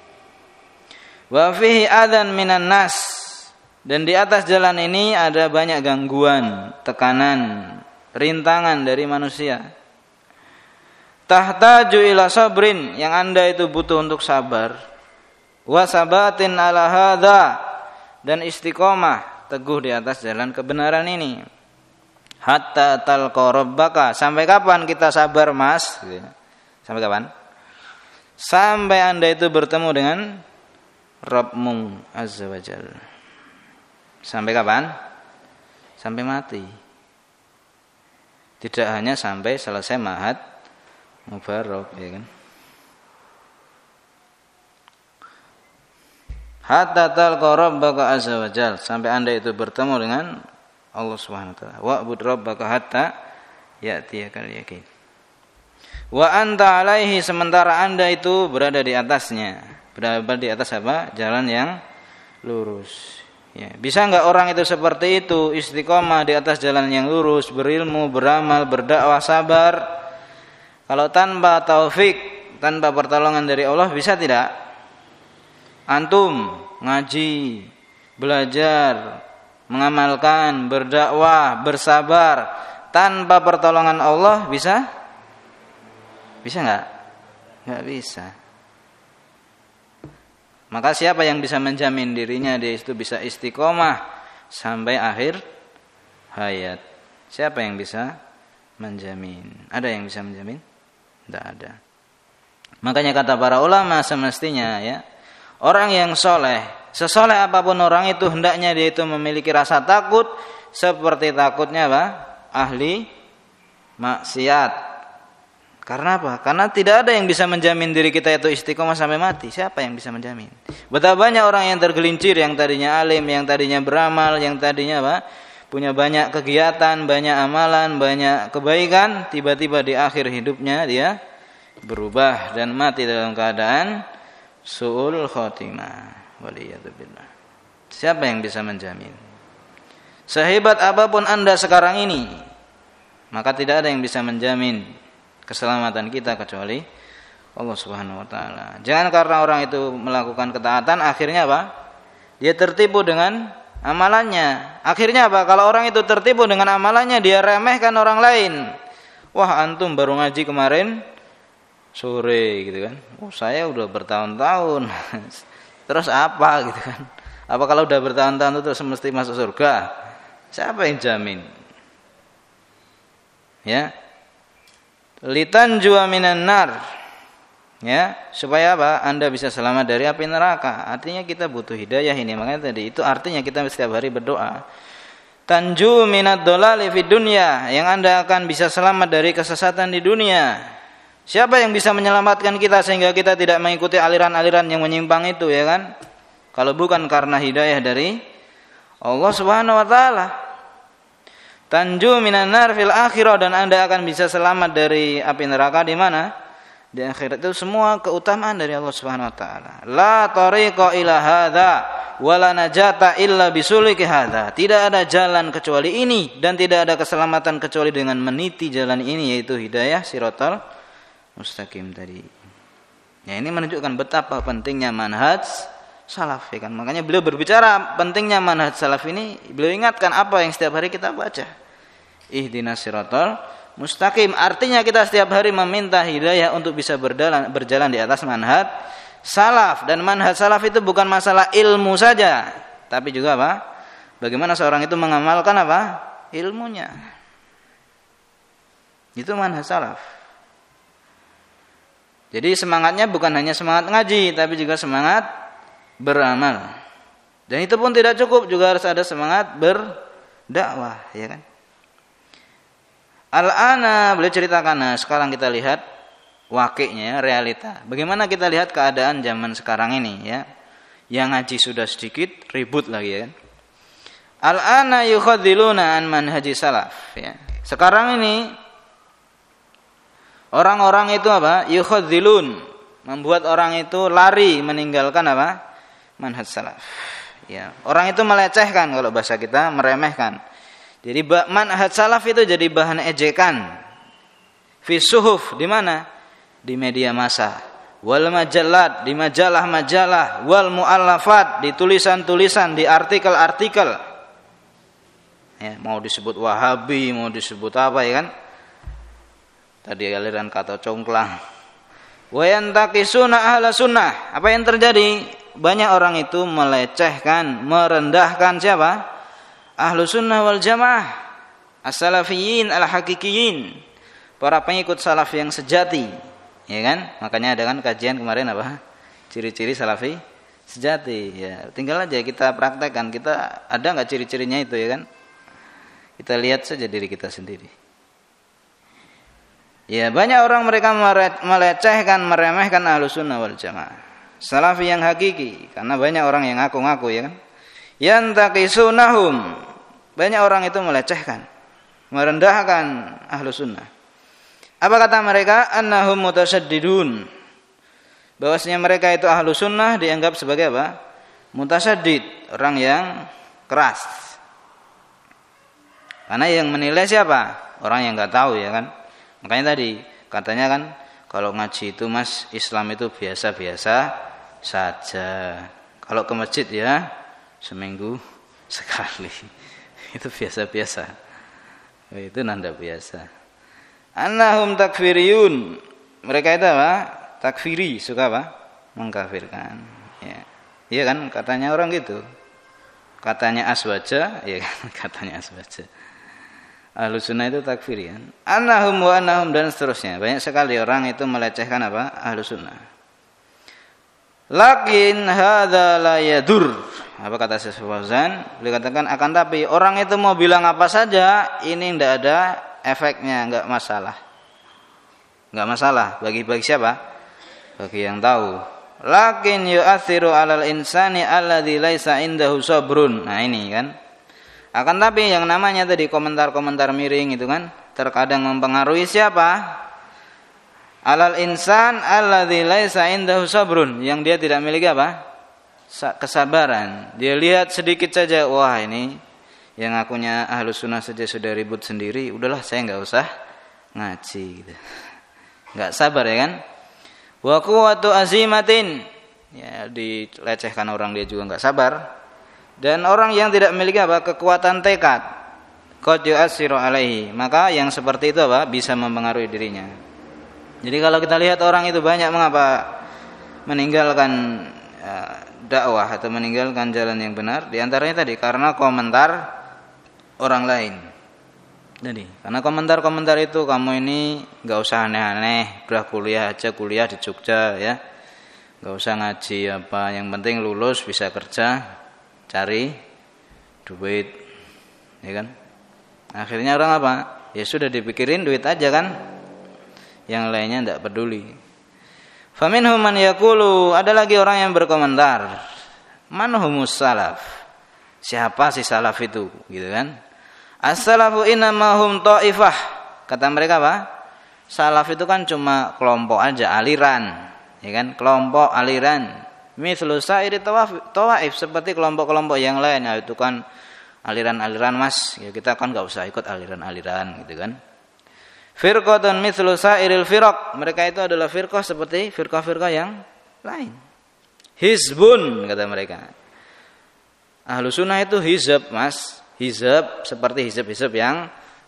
Wa fihi adzan minan nas, dan di atas jalan ini ada banyak gangguan, tekanan, rintangan dari manusia. Tahtaju ila sabrin, yang Anda itu butuh untuk sabar. Wa sabatin ala hadza, dan istiqomah, teguh di atas jalan kebenaran ini. Hatta talqa rabbaka, sampai kapan kita sabar, Mas? Sampai kapan? Sampai Anda itu bertemu dengan Rabbmu azza wajalla. Sampai kapan? Sampai mati. Tidak hanya sampai selesai ma'had mubarak, ya kan? Hatta talqa rabbaka azza wajalla, sampai Anda itu bertemu dengan Allah Subhanahu wa taala. Wa'bud rabbaka hatta ya'tiyakal yaqin. Wa anta alaihi, sementara Anda itu berada di atasnya. Berada di atas apa? Jalan yang lurus. Ya, bisa enggak orang itu seperti itu, istiqomah di atas jalan yang lurus, berilmu, beramal, berdakwah, sabar? Kalau tanpa taufik, tanpa pertolongan dari Allah, bisa tidak? Antum ngaji, belajar, mengamalkan, berdakwah, bersabar, tanpa pertolongan Allah, bisa? Bisa enggak? Enggak bisa. Maka siapa yang bisa menjamin dirinya dia itu bisa istiqomah sampai akhir hayat? Siapa yang bisa menjamin? Ada yang bisa menjamin? Tidak ada. Makanya kata para ulama, semestinya ya, orang yang soleh, sesoleh apapun orang itu, hendaknya dia itu memiliki rasa takut seperti takutnya apa? Ahli maksiat. Karena apa? Karena tidak ada yang bisa menjamin diri kita itu istiqomah sampai mati. Siapa yang bisa menjamin? Betapa banyak orang yang tergelincir, yang tadinya alim, yang tadinya beramal, yang tadinya apa? Punya banyak kegiatan, banyak amalan, banyak kebaikan, tiba-tiba di akhir hidupnya dia berubah dan mati dalam keadaan su'ul khotimah. Waliyadzubillah. Siapa yang bisa menjamin? Sehebat apapun Anda sekarang ini, maka tidak ada yang bisa menjamin keselamatan kita kecuali Allah Subhanahu wa taala. Jangan karena orang itu melakukan ketaatan akhirnya apa? Dia tertipu dengan amalannya. Akhirnya apa? Kalau orang itu tertipu dengan amalannya, dia remehkan orang lain. Wah, antum baru ngaji kemarin sore gitu kan. Oh, saya udah bertahun-tahun. Terus apa gitu kan? Apa kalau udah bertahun-tahun itu terus mesti masuk surga? Siapa yang jamin? Ya. Litan jua minan nar. Ya, supaya apa? Anda bisa selamat dari api neraka. Artinya kita butuh hidayah ini. Makanya tadi itu artinya kita setiap hari berdoa. Tanju minad dolali fid dunya, yang Anda akan bisa selamat dari kesesatan di dunia. Siapa yang bisa menyelamatkan kita sehingga kita tidak mengikuti aliran-aliran yang menyimpang itu, ya kan? Kalau bukan karena hidayah dari Allah Subhanahu wa taala. Tanju minan nar fil akhirah, dan Anda akan bisa selamat dari api neraka di mana? Di akhirat. Itu semua keutamaan dari Allah Subhanahu wa taala. La tariqa ila hadza wala najata illa bisuliki hadza. Tidak ada jalan kecuali ini dan tidak ada keselamatan kecuali dengan meniti jalan ini, yaitu hidayah siratal mustaqim tadi. Ya, ini menunjukkan betapa pentingnya manhaj salaf, ya kan? Makanya beliau berbicara pentingnya manhaj salaf ini, beliau ingatkan apa yang setiap hari kita baca. Ihdinas siratal mustaqim, artinya kita setiap hari meminta hidayah untuk bisa berjalan, berjalan di atas manhaj salaf. Dan manhaj salaf itu bukan masalah ilmu saja, tapi juga apa? Bagaimana seorang itu mengamalkan apa? Ilmunya. Itu manhaj salaf. Jadi semangatnya bukan hanya semangat ngaji, tapi juga semangat beramal. Dan itu pun tidak cukup, juga harus ada semangat berdakwah, ya kan? Al-ana beliau ceritakan, nah sekarang kita lihat wakiknya, realita. Bagaimana kita lihat keadaan zaman sekarang ini, ya? Yang ngaji sudah sedikit, ribut lagi, ya kan? Al-ana yukhadziluna an manhaji salaf, ya. Sekarang ini orang-orang itu apa? Yukhadzilun, membuat orang itu lari meninggalkan apa? Manhaj salaf. Ya, orang itu melecehkan kalau bahasa kita, meremehkan. Jadi manhaj salaf itu jadi bahan ejekan. Fi suhuf, di mana? Di media massa. Wal majallat, di majalah-majalah, wal muallafat, di tulisan-tulisan, di artikel-artikel. Ya, mau disebut Wahabi, mau disebut apa ya kan? Tadi aliran kata congklang. Wa yantakisuna ahla sunnah. Apa yang terjadi? Banyak orang itu melecehkan, merendahkan siapa? Ahlu sunnah wal jamaah, as-salafiyin al-hakikiyin, para pengikut salaf yang sejati, ya kan? Makanya ada kan kajian kemarin apa? Ciri-ciri salafi sejati. Ya, tinggal aja kita praktekkan. Kita ada nggak ciri-cirinya itu, ya kan? Kita lihat saja diri kita sendiri. Ya, banyak orang mereka melecehkan, meremehkan ahlu sunnah wal jamaah, salafi yang hakiki, karena banyak orang yang ngaku-ngaku, ya kan? Yantaqisunahum, banyak orang itu melecehkan, merendahkan ahlu sunnah. Apa kata mereka? Annahum mutasaddidun, bahwasanya mereka itu ahlu sunnah dianggap sebagai apa? Mutasaddid, orang yang keras. Karena yang menilai siapa? Orang yang nggak tahu, ya kan? Makanya tadi katanya kan kalau ngaji itu mas, Islam itu biasa-biasa saja. Kalau ke masjid ya seminggu sekali. Itu biasa-biasa. Itu nanda biasa. Annahum takfiriyun. Mereka itu apa? Takfiri, suka apa? Mengkafirkan. Ya. Iya kan katanya orang gitu. Katanya aswaja, ya kan katanya aswaja. Ahlu sunnah itu takfir, ya. Annahum wa annahum, dan seterusnya. Banyak sekali orang itu melecehkan apa? Ahlu sunnah. Lakin hadza la yadur. Apa kata Syekh Fauzan? Beliau katakan akan tapi orang itu mau bilang apa saja, ini tidak ada efeknya, enggak masalah. Enggak masalah bagi bagi siapa? Bagi yang tahu. Lakin yu'athiru 'alal insani alladzi laisa indahu sabrun. Nah, ini kan. Akan tapi yang namanya tadi komentar-komentar miring itu kan terkadang mempengaruhi siapa? Alal insan alladzi laisa indahu sabrun, yang dia tidak memiliki apa? Kesabaran. Dia lihat sedikit saja, wah ini yang akunya ahlu sunnah saja sudah ribut sendiri, udahlah saya enggak usah ngaji gitu. Enggak sabar, ya kan? Wa quwwatu azimatin, ya dilecehkan orang, dia juga enggak sabar. Dan orang yang tidak memiliki apa? Kekuatan tekad, qad yu'assiru alaihi, maka yang seperti itu apa? Bisa mempengaruhi dirinya. Jadi kalau kita lihat orang itu banyak mengapa meninggalkan ya, dakwah atau meninggalkan jalan yang benar, di antaranya tadi karena komentar orang lain. Jadi karena komentar-komentar itu, kamu ini enggak usah aneh-aneh, udah kuliah aja, kuliah di Jogja ya. Enggak usah ngaji apa, yang penting lulus bisa kerja, cari duit, ya kan? Akhirnya orang apa? Ya sudah dipikirin duit aja kan, yang lainnya tidak peduli. Faminhum man yaqulu, ada lagi orang yang berkomentar, man humus salaf, siapa si salaf itu, gitu kan? As-salafu innama hum ta'ifah, kata mereka apa? Salaf itu kan cuma kelompok aja, aliran, ya kan? Kelompok, aliran. Mithlu sa'iri tawaif, seperti kelompok-kelompok yang lain, ya, itu kan aliran-aliran mas, ya kita kan enggak usah ikut aliran-aliran gitu kan. Firqatun mithlu sa'iril firaq, mereka itu adalah firqah seperti firqah-firqah yang lain. Hizbun, kata mereka. Ahlu sunnah itu hizab mas, hizab seperti hizab-hizab yang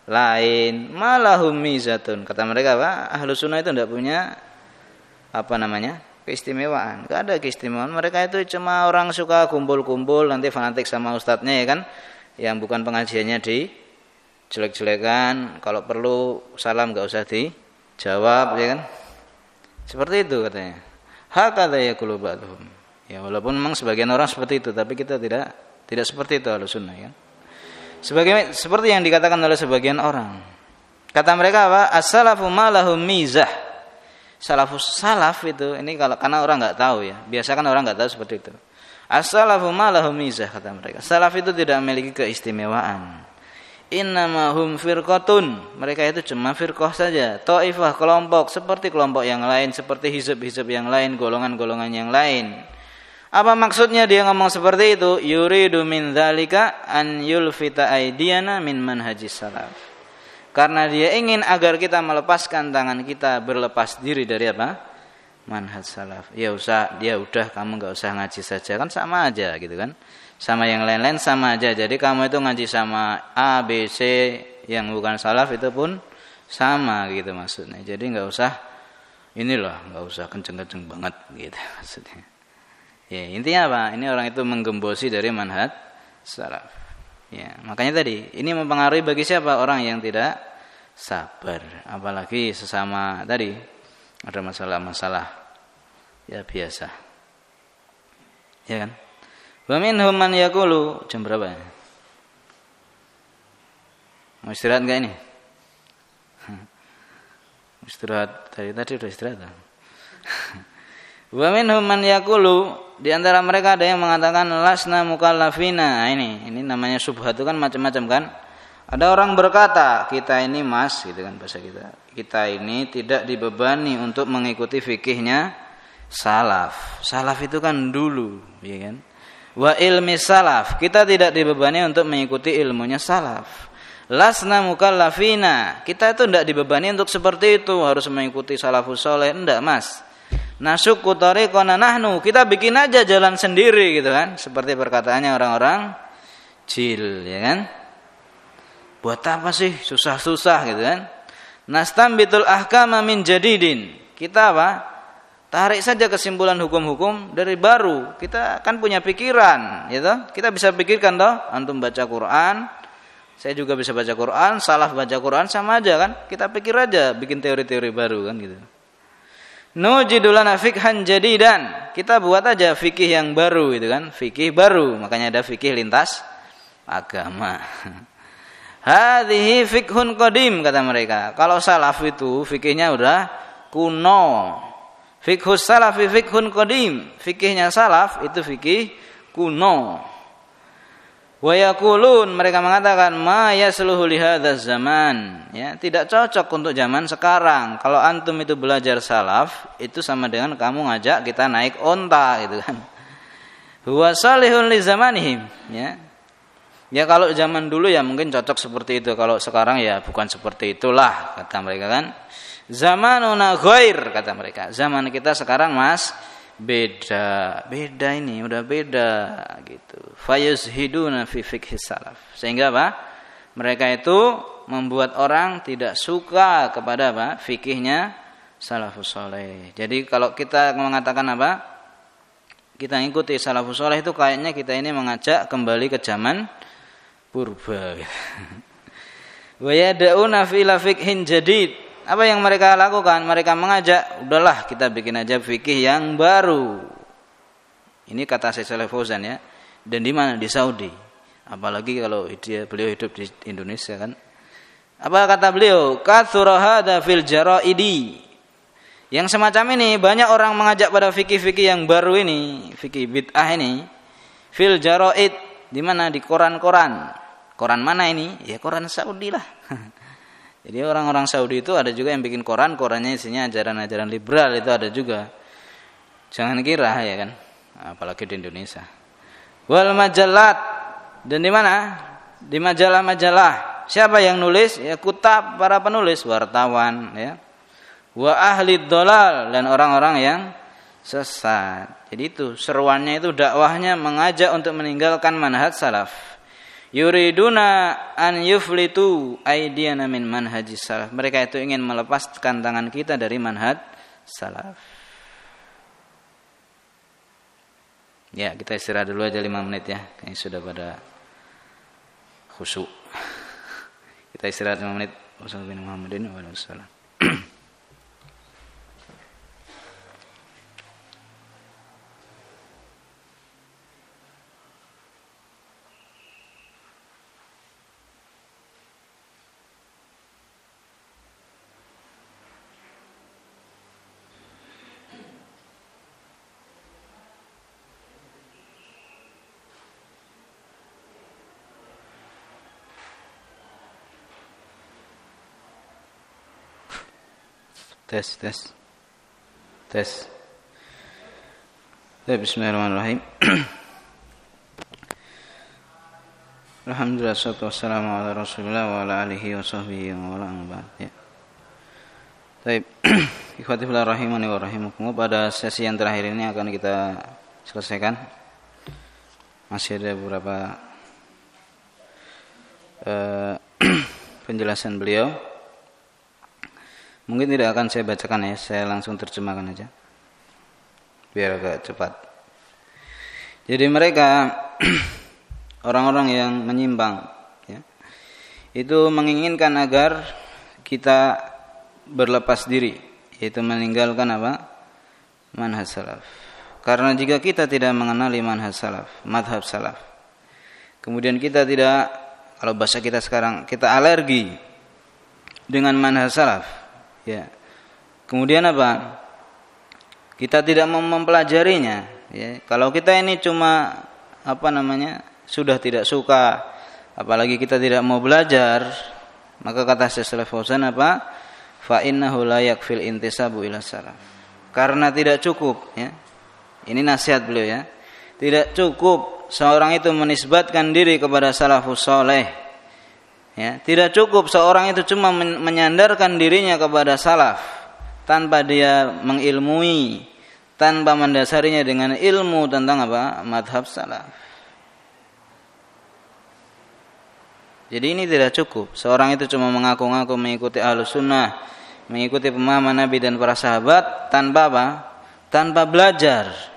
lain. Malahum mizatun, kata mereka apa? Ahlu sunnah itu tidak punya apa namanya? Keistimewaan, enggak ada keistimewaan. Mereka itu cuma orang suka kumpul-kumpul, nanti fanatik sama ustadznya, ya kan, yang bukan pengajiannya di jelek-jelekan, kalau perlu salam enggak usah dijawab, ya kan, seperti itu katanya. Hakadza yaqulu ba'dhum, ya walaupun memang sebagian orang seperti itu, tapi kita tidak tidak seperti itu ahlu sunnah, ya. Sebagai seperti yang dikatakan oleh sebagian orang, kata mereka apa? As-salafu ma lahum mizah. Salafus salaf itu, ini kalau karena orang nggak tahu ya, biasa kan orang nggak tahu seperti itu. As-salafu ma lahum mizah, kata mereka. Salaf itu tidak memiliki keistimewaan. innamahum firqatun, mereka itu cuma firqah saja, taifah, kelompok, seperti kelompok yang lain, seperti hizb-hizb yang lain, golongan-golongan yang lain. Apa maksudnya dia ngomong seperti itu? Yuridu min dzalika an yulfita aydiyana min manhajis salaf. Karena dia ingin agar kita melepaskan tangan kita, berlepas diri dari apa? Manhaj salaf. Ya usah, dia udah kamu enggak usah ngaji saja, kan sama aja gitu kan. Sama yang lain-lain sama aja. Jadi kamu itu ngaji sama A, B, C yang bukan salaf itu pun sama gitu maksudnya. Jadi enggak usah inilah, enggak usah kenceng-kenceng banget gitu maksudnya. Ya, intinya apa? Ini orang itu menggembosi dari manhaj salaf. Ya, makanya tadi ini mempengaruhi bagi siapa? Orang yang tidak sabar, apalagi sesama tadi ada masalah-masalah ya biasa. Ya kan? Wa minhum man yaqulu, jam berapa ya? Mau istirahat enggak ini? Istirahat tadi tadi udah istirahat. Wa minhum man yaqulu, di antara mereka ada yang mengatakan lasna mukallafina. Nah, ini ini namanya syubhat itu kan macam-macam kan? Ada orang berkata, kita ini Mas gitu kan bahasa kita. Kita ini tidak dibebani untuk mengikuti fikihnya salaf. Salaf itu kan dulu, ya kan? Wa ilmi salaf, kita tidak dibebani untuk mengikuti ilmunya salaf. Lasna mukallafina, kita itu tidak dibebani untuk seperti itu, harus mengikuti salafus soleh, enggak Mas. Nasuku tariqana nahnu, kita bikin aja jalan sendiri gitu kan, seperti perkataannya orang-orang jil, ya kan. Buat apa sih susah-susah gitu kan. Nastambitul ahkama min jadidin, kita apa? Tarik saja kesimpulan hukum-hukum dari baru. Kita kan punya pikiran, gitu. Kita bisa pikirkan toh. Antum baca Quran, saya juga bisa baca Quran, salaf baca Quran sama aja kan. Kita pikir aja, bikin teori-teori baru kan gitu. Nujidulana fikhan jadidan. Kita buat aja fikih yang baru gitu kan. Fikih baru, makanya ada fikih lintas agama. Hadhihi fikhun qadim kata mereka. Kalau salaf itu fikihnya udah kuno. Fikhus salafi fikhun qadim, fikihnya salaf itu fikih kuno. Wa yaqulun, mereka mengatakan ma yasluhu li hadzal zaman, ya, tidak cocok untuk zaman sekarang. Kalau antum itu belajar salaf, itu sama dengan kamu ngajak kita naik onta gitu kan. Huwa salihun li zamanihim, ya. Ya kalau zaman dulu ya mungkin cocok seperti itu, kalau sekarang ya bukan seperti itulah kata mereka kan. Zamanuna ghair kata mereka. Zaman kita sekarang Mas beda. Beda ini udah beda gitu. Fayuzhiduna fi fiqhi salaf. Sehingga apa? Mereka itu membuat orang tidak suka kepada apa? Fikihnya salafus saleh. Jadi kalau kita mengatakan apa? Kita ikuti salafus saleh itu kayaknya kita ini mengajak kembali ke zaman purba gitu. Wa yad'una fi fiqhin jadid. Apa yang mereka lakukan? Mereka mengajak, udahlah kita bikin aja fikih yang baru. Ini kata Syekh Shalih Fauzan ya. Dan di mana? Di Saudi. Apalagi kalau dia beliau hidup di Indonesia kan. Apa kata beliau? Katsura hadza fil jaraidi. Yang semacam ini banyak orang mengajak pada fikih-fikih yang baru ini, fikih bid'ah ini. Fil jaraid, di mana? Di koran-koran. Koran mana ini? Ya koran Saudi lah. Jadi orang-orang Saudi itu ada juga yang bikin koran, korannya isinya ajaran-ajaran liberal, itu ada juga. Jangan kira ya kan, apalagi di Indonesia. Wal majalat, dan di mana? Di majalah-majalah. Siapa yang nulis? Ya kutab, para penulis, wartawan ya. Wa ahli dhalal, dan orang-orang yang sesat. Jadi itu seruannya itu dakwahnya mengajak untuk meninggalkan manhaj salaf. Yuriduna an yuflitu aydiyana min manhajis salaf. Mereka itu ingin melepaskan tangan kita dari manhaj salaf. Ya, kita istirahat dulu aja lima menit ya. Kayaknya sudah pada khusyuk. Kita istirahat lima menit. Wassalamualaikum warahmatullahi wabarakatuh. Tes, tes. Tes. Bismillahirrahmanirrahim. Alhamdulillah, salatu wassalamu ala Rasulillah wa ala alihi wa sahbihi wa ala ba'd. Ya. Baik. Ikhwati fillah rahimani wa rahimakumullah, pada sesi yang terakhir ini akan kita selesaikan. Masih ada beberapa uh, penjelasan beliau. Mungkin tidak akan saya bacakan ya, saya langsung terjemahkan aja biar agak cepat. Jadi mereka orang-orang yang menyimpang ya, itu menginginkan agar kita berlepas diri, yaitu meninggalkan apa? Manhaj salaf. Karena jika kita tidak mengenali manhaj salaf, madhab salaf, kemudian kita tidak, kalau bahasa kita sekarang, kita alergi dengan manhaj salaf, ya. Kemudian apa? Kita tidak mau mempelajarinya, ya. Kalau kita ini cuma apa namanya? Sudah tidak suka, apalagi kita tidak mau belajar, maka kata Syekh Shalih Fauzan apa? Fa innahu la yakfil intisabu ila salaf. Karena tidak cukup, ya. Ini nasihat beliau ya. Tidak cukup seorang itu menisbatkan diri kepada salafus saleh. Ya, tidak cukup seorang itu cuma menyandarkan dirinya kepada salaf tanpa dia mengilmui, tanpa mendasarinya dengan ilmu tentang apa? Madhab salaf. Jadi ini tidak cukup. Seorang itu cuma mengaku-ngaku mengikuti Ahlus Sunnah, mengikuti pemahaman Nabi dan para sahabat tanpa apa? Tanpa belajar.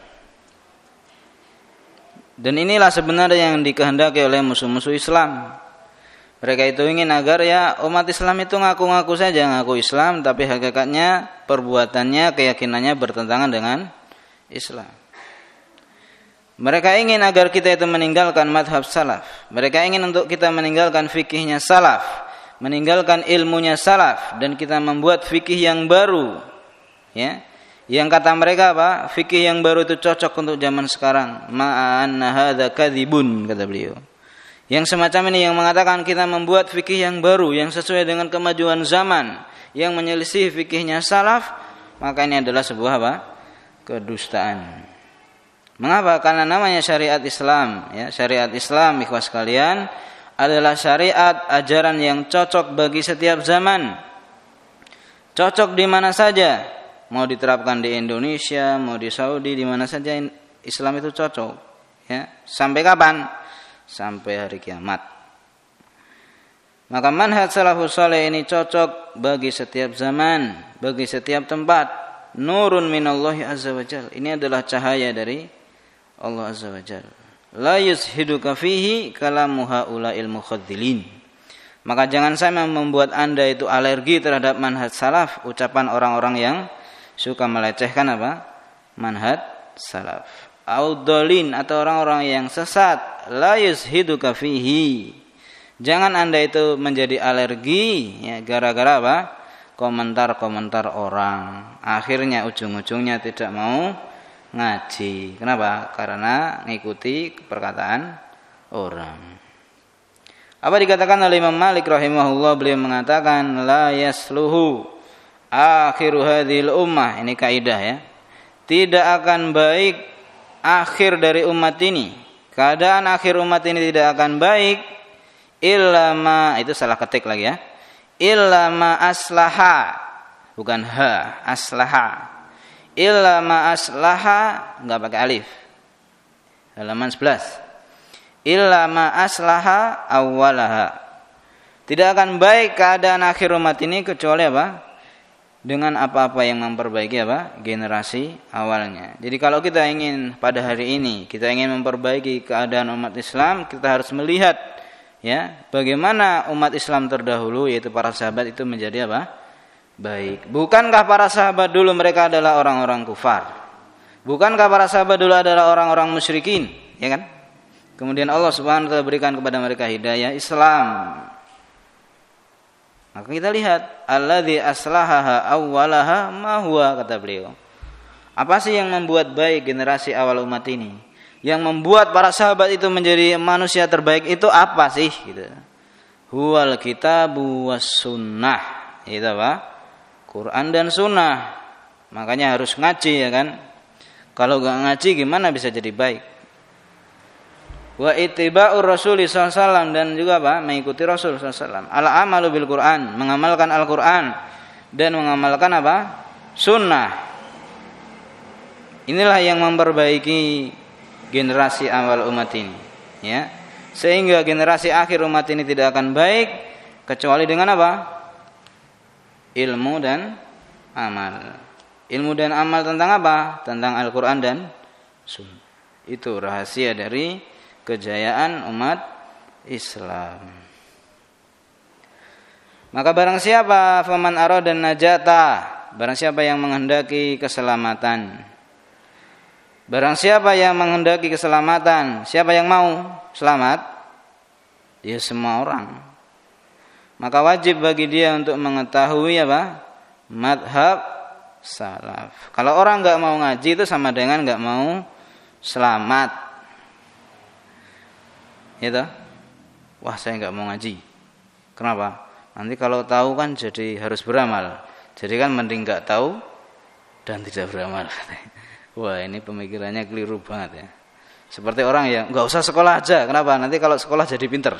Dan inilah sebenarnya yang dikehendaki oleh musuh-musuh Islam. Mereka itu ingin agar ya umat Islam itu ngaku-ngaku saja ngaku Islam, tapi hakikatnya perbuatannya, keyakinannya bertentangan dengan Islam. Mereka ingin agar kita itu meninggalkan madhab salaf. Mereka ingin untuk kita meninggalkan fikihnya salaf, meninggalkan ilmunya salaf, dan kita membuat fikih yang baru. Ya, yang kata mereka apa? Fikih yang baru itu cocok untuk zaman sekarang. Ma'anna hadza kadzibun, kata beliau. Yang semacam ini yang mengatakan kita membuat fikih yang baru, yang sesuai dengan kemajuan zaman, yang menyelisih fikihnya salaf, maka ini adalah sebuah apa? Kedustaan. Mengapa? Karena namanya syariat Islam, ya, syariat Islam ikhwas sekalian adalah syariat ajaran yang cocok bagi setiap zaman. Cocok di mana saja, mau diterapkan di Indonesia, mau di Saudi, di mana saja Islam itu cocok, ya. Sampai kapan? Sampai hari kiamat. Maka manhaj salafus saleh ini cocok bagi setiap zaman, bagi setiap tempat. Nurun minallahi azza wajalla. Ini adalah cahaya dari Allah azza wajalla. La yuzhiduka fihi kalamu haula'il mukhadzilin. Maka jangan sampai membuat Anda itu alergi terhadap manhaj salaf, ucapan orang-orang yang suka melecehkan apa? Manhaj salaf. Audolin, atau orang-orang yang sesat. La yuzhiduka fihi. Jangan Anda itu menjadi alergi ya, gara-gara apa? Komentar-komentar orang. Akhirnya ujung-ujungnya tidak mau ngaji. Kenapa? Karena ngikuti perkataan orang. Apa dikatakan oleh Imam Malik rahimahullah? Beliau mengatakan la yasluhu akhiru hadhil ummah. Ini kaidah ya. Tidak akan baik akhir dari umat ini. Keadaan akhir umat ini tidak akan baik illa ma, itu salah ketik lagi ya. Illa ma aslaha, bukan ha, aslaha. Illa ma aslaha, enggak pakai alif. Halaman sebelas. Illa ma aslaha awwalaha. Tidak akan baik keadaan akhir umat ini kecuali apa? Dengan apa-apa yang memperbaiki apa? Generasi awalnya. Jadi kalau kita ingin pada hari ini kita ingin memperbaiki keadaan umat Islam, kita harus melihat ya, bagaimana umat Islam terdahulu yaitu para sahabat itu menjadi apa? Baik. Bukankah para sahabat dulu mereka adalah orang-orang kufar? Bukankah para sahabat dulu adalah orang-orang musyrikin, ya kan? Kemudian Allah Subhanahu wa taala berikan kepada mereka hidayah Islam. Maka kita lihat alladzi aslahaha awwalaha ma huwa, kata beliau. Apa sih yang membuat baik generasi awal umat ini? Yang membuat para sahabat itu menjadi manusia terbaik itu apa sih gitu. Huwal kitabu was sunnah. Itu apa? Quran dan sunnah. Makanya harus ngaji ya kan. Kalau enggak ngaji gimana bisa jadi baik? Wa ittiba'ur Rasul sallallahu alaihi wasallam, dan juga apa? Mengikuti Rasul sallallahu alaihi wasallam. Al-amalu bil Quran, mengamalkan Al-Quran dan mengamalkan apa? Sunnah. Inilah yang memperbaiki generasi awal umat ini, ya. Sehingga generasi akhir umat ini tidak akan baik kecuali dengan apa? Ilmu dan amal. Ilmu dan amal tentang apa? Tentang Al-Quran dan Sunnah. Itu rahasia dari kejayaan umat Islam. Maka barang siapa faman arada najata, barang siapa yang menghendaki keselamatan. Barang siapa yang menghendaki keselamatan, siapa yang mau selamat? Ya semua orang. Maka wajib bagi dia untuk mengetahui apa? Madhab salaf. Kalau orang enggak mau ngaji itu sama dengan enggak mau selamat. Gitu. Wah, saya enggak mau ngaji. Kenapa? Nanti kalau tahu kan jadi harus beramal. Jadi kan mending enggak tahu dan tidak beramal. Wah, ini pemikirannya keliru banget ya. Seperti orang yang enggak usah sekolah aja. Kenapa? Nanti kalau sekolah jadi pinter.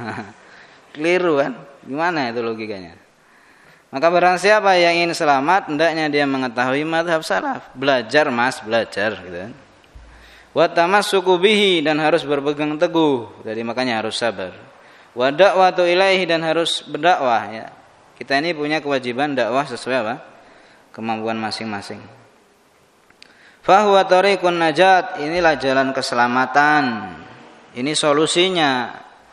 Keliru kan? Gimana itu logikanya? Maka barang siapa yang ingin selamat, hendaknya dia mengetahui madhab salaf. Belajar mas, belajar gitu kan. Wa tamassuku bihi, dan harus berpegang teguh. Jadi makanya harus sabar. Wa da'watu ilaihi, dan harus berdakwah ya. Kita ini punya kewajiban dakwah sesuai apa? Kemampuan masing-masing. Fa huwa tariqun najat, inilah jalan keselamatan. Ini solusinya.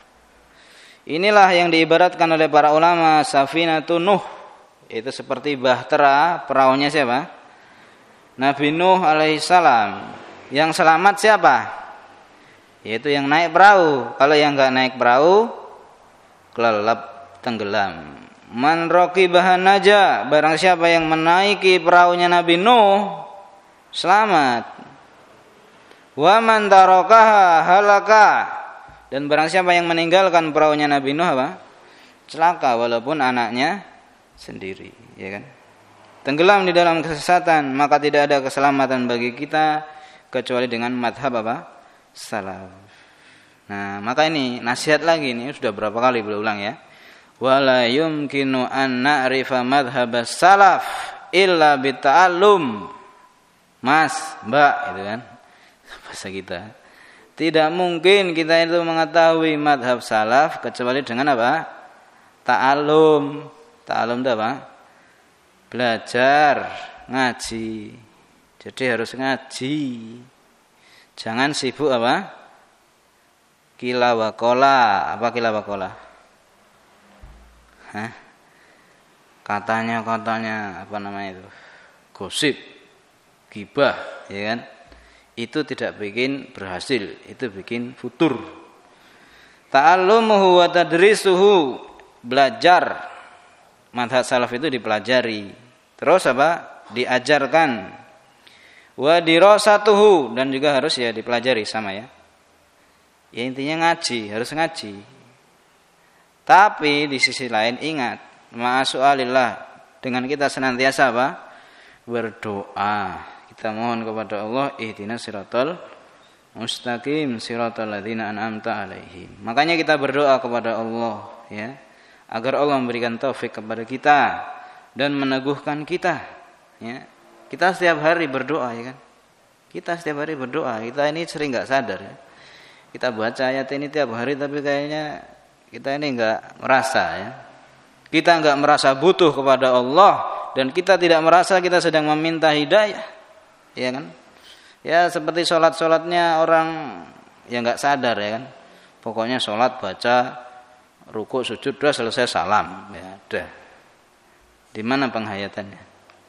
Inilah yang diibaratkan oleh para ulama safinatun Nuh. Itu seperti bahtera perahunya siapa? Nabi Nuh alaihissalam. Yang selamat siapa? Yaitu yang naik perahu. Kalau yang enggak naik perahu, kelelap, tenggelam. Man raqibahan naja, barang siapa yang menaiki perahunya Nabi Nuh, selamat. Wa man tarakaha halaka, dan barang siapa yang meninggalkan perahunya Nabi Nuh apa? Celaka walaupun anaknya sendiri, ya kan? Tenggelam di dalam kesesatan, maka tidak ada keselamatan bagi kita kecuali dengan madhab apa? Salaf. Nah, maka ini nasihat lagi, ini sudah berapa kali berulang ya. Wala yumkinu an na'rifa madhhabas salaf illa bita'allum. Mas, Mbak, itu kan bahasa kita. Tidak mungkin kita itu mengetahui madhab salaf kecuali dengan apa? Ta'allum. Ta'allum itu apa? Belajar, ngaji. Jadi harus ngaji. Jangan sibuk apa? Kila wa kola. Apa kila wa kola? Hah? Katanya-katanya apa namanya itu? Gosip, gibah, ya kan? Itu tidak bikin berhasil, itu bikin futur. Ta'allumuhu wa tadrisuhu, belajar. Madhab salaf itu dipelajari. Terus apa? Diajarkan. Wa dirasatuhu, dan juga harus ya dipelajari sama ya. Ya intinya ngaji, harus ngaji. Tapi di sisi lain ingat, ma'asu'alillah, dengan kita senantiasa apa? Berdoa. Kita mohon kepada Allah, ihdinas siratal mustaqim, siratal ladzina an'amta alaihim. Makanya kita berdoa kepada Allah ya, agar Allah memberikan taufik kepada kita dan meneguhkan kita ya. Kita setiap hari berdoa ya kan. Kita setiap hari berdoa. Kita ini sering enggak sadar ya. Kita baca ayat ini tiap hari tapi kayaknya kita ini enggak merasa ya. Kita enggak merasa butuh kepada Allah dan kita tidak merasa kita sedang meminta hidayah. Ya kan? Ya seperti sholat-sholatnya orang yang enggak sadar ya kan. Pokoknya sholat baca rukuk sujud sudah selesai salam ya udah. Di mana penghayatannya?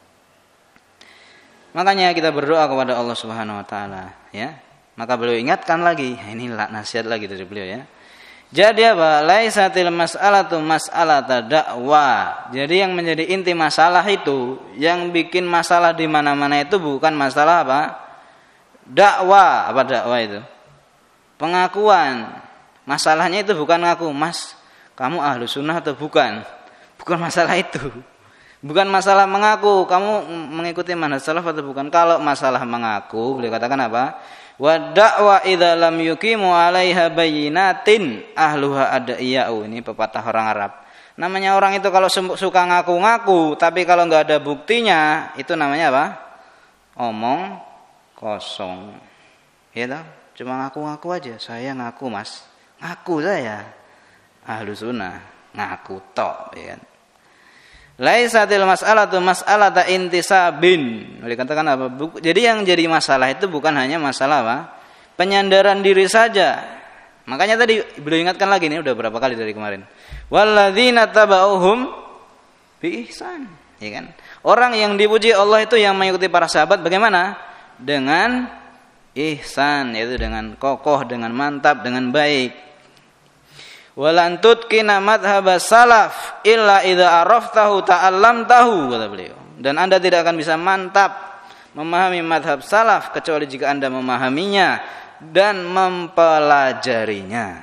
Makanya kita berdoa kepada Allah Subhanahu wa taala ya. Maka beliau ingatkan lagi, ini nasihat lagi dari beliau ya. Jadi apa? Laisatil mas'alatu mas'alata dakwah. Jadi yang menjadi inti masalah itu, yang bikin masalah di mana-mana itu bukan masalah apa? Dakwah. Apa dakwah itu? Pengakuan. Masalahnya itu bukan ngaku, Mas, kamu ahlu sunnah atau bukan? Bukan masalah itu. Bukan masalah mengaku kamu mengikuti manhaj salaf atau bukan. Kalau masalah mengaku, beliau katakan apa? Wa da'wa idza lam yuqimu 'alaiha bayyinatin ahluha ad'iya'u. Ini pepatah orang Arab. Namanya orang itu kalau suka ngaku-ngaku, tapi kalau enggak ada buktinya, itu namanya apa? Omong kosong. Ya toh? Cuma ngaku-ngaku aja. Saya ngaku, Mas. Ngaku saya. Ahlu sunnah ngaku tok, ya kan? Laisatil mas'alatu mas'alata intisabin. Boleh katakan apa? Jadi yang jadi masalah itu bukan hanya masalah apa? Penyandaran diri saja. Makanya tadi beliau ingatkan lagi nih, udah berapa kali dari kemarin. Walladzina tabauhum bi ihsan, ya kan? Orang yang dipuji Allah itu yang mengikuti para sahabat bagaimana? Dengan ihsan, yaitu dengan kokoh, dengan mantap, dengan baik. Walan tutkina madhhabas salaf illa idza araftahu ta'allamtahu, kata beliau. Dan Anda tidak akan bisa mantap memahami madhab salaf kecuali jika Anda memahaminya dan mempelajarinya.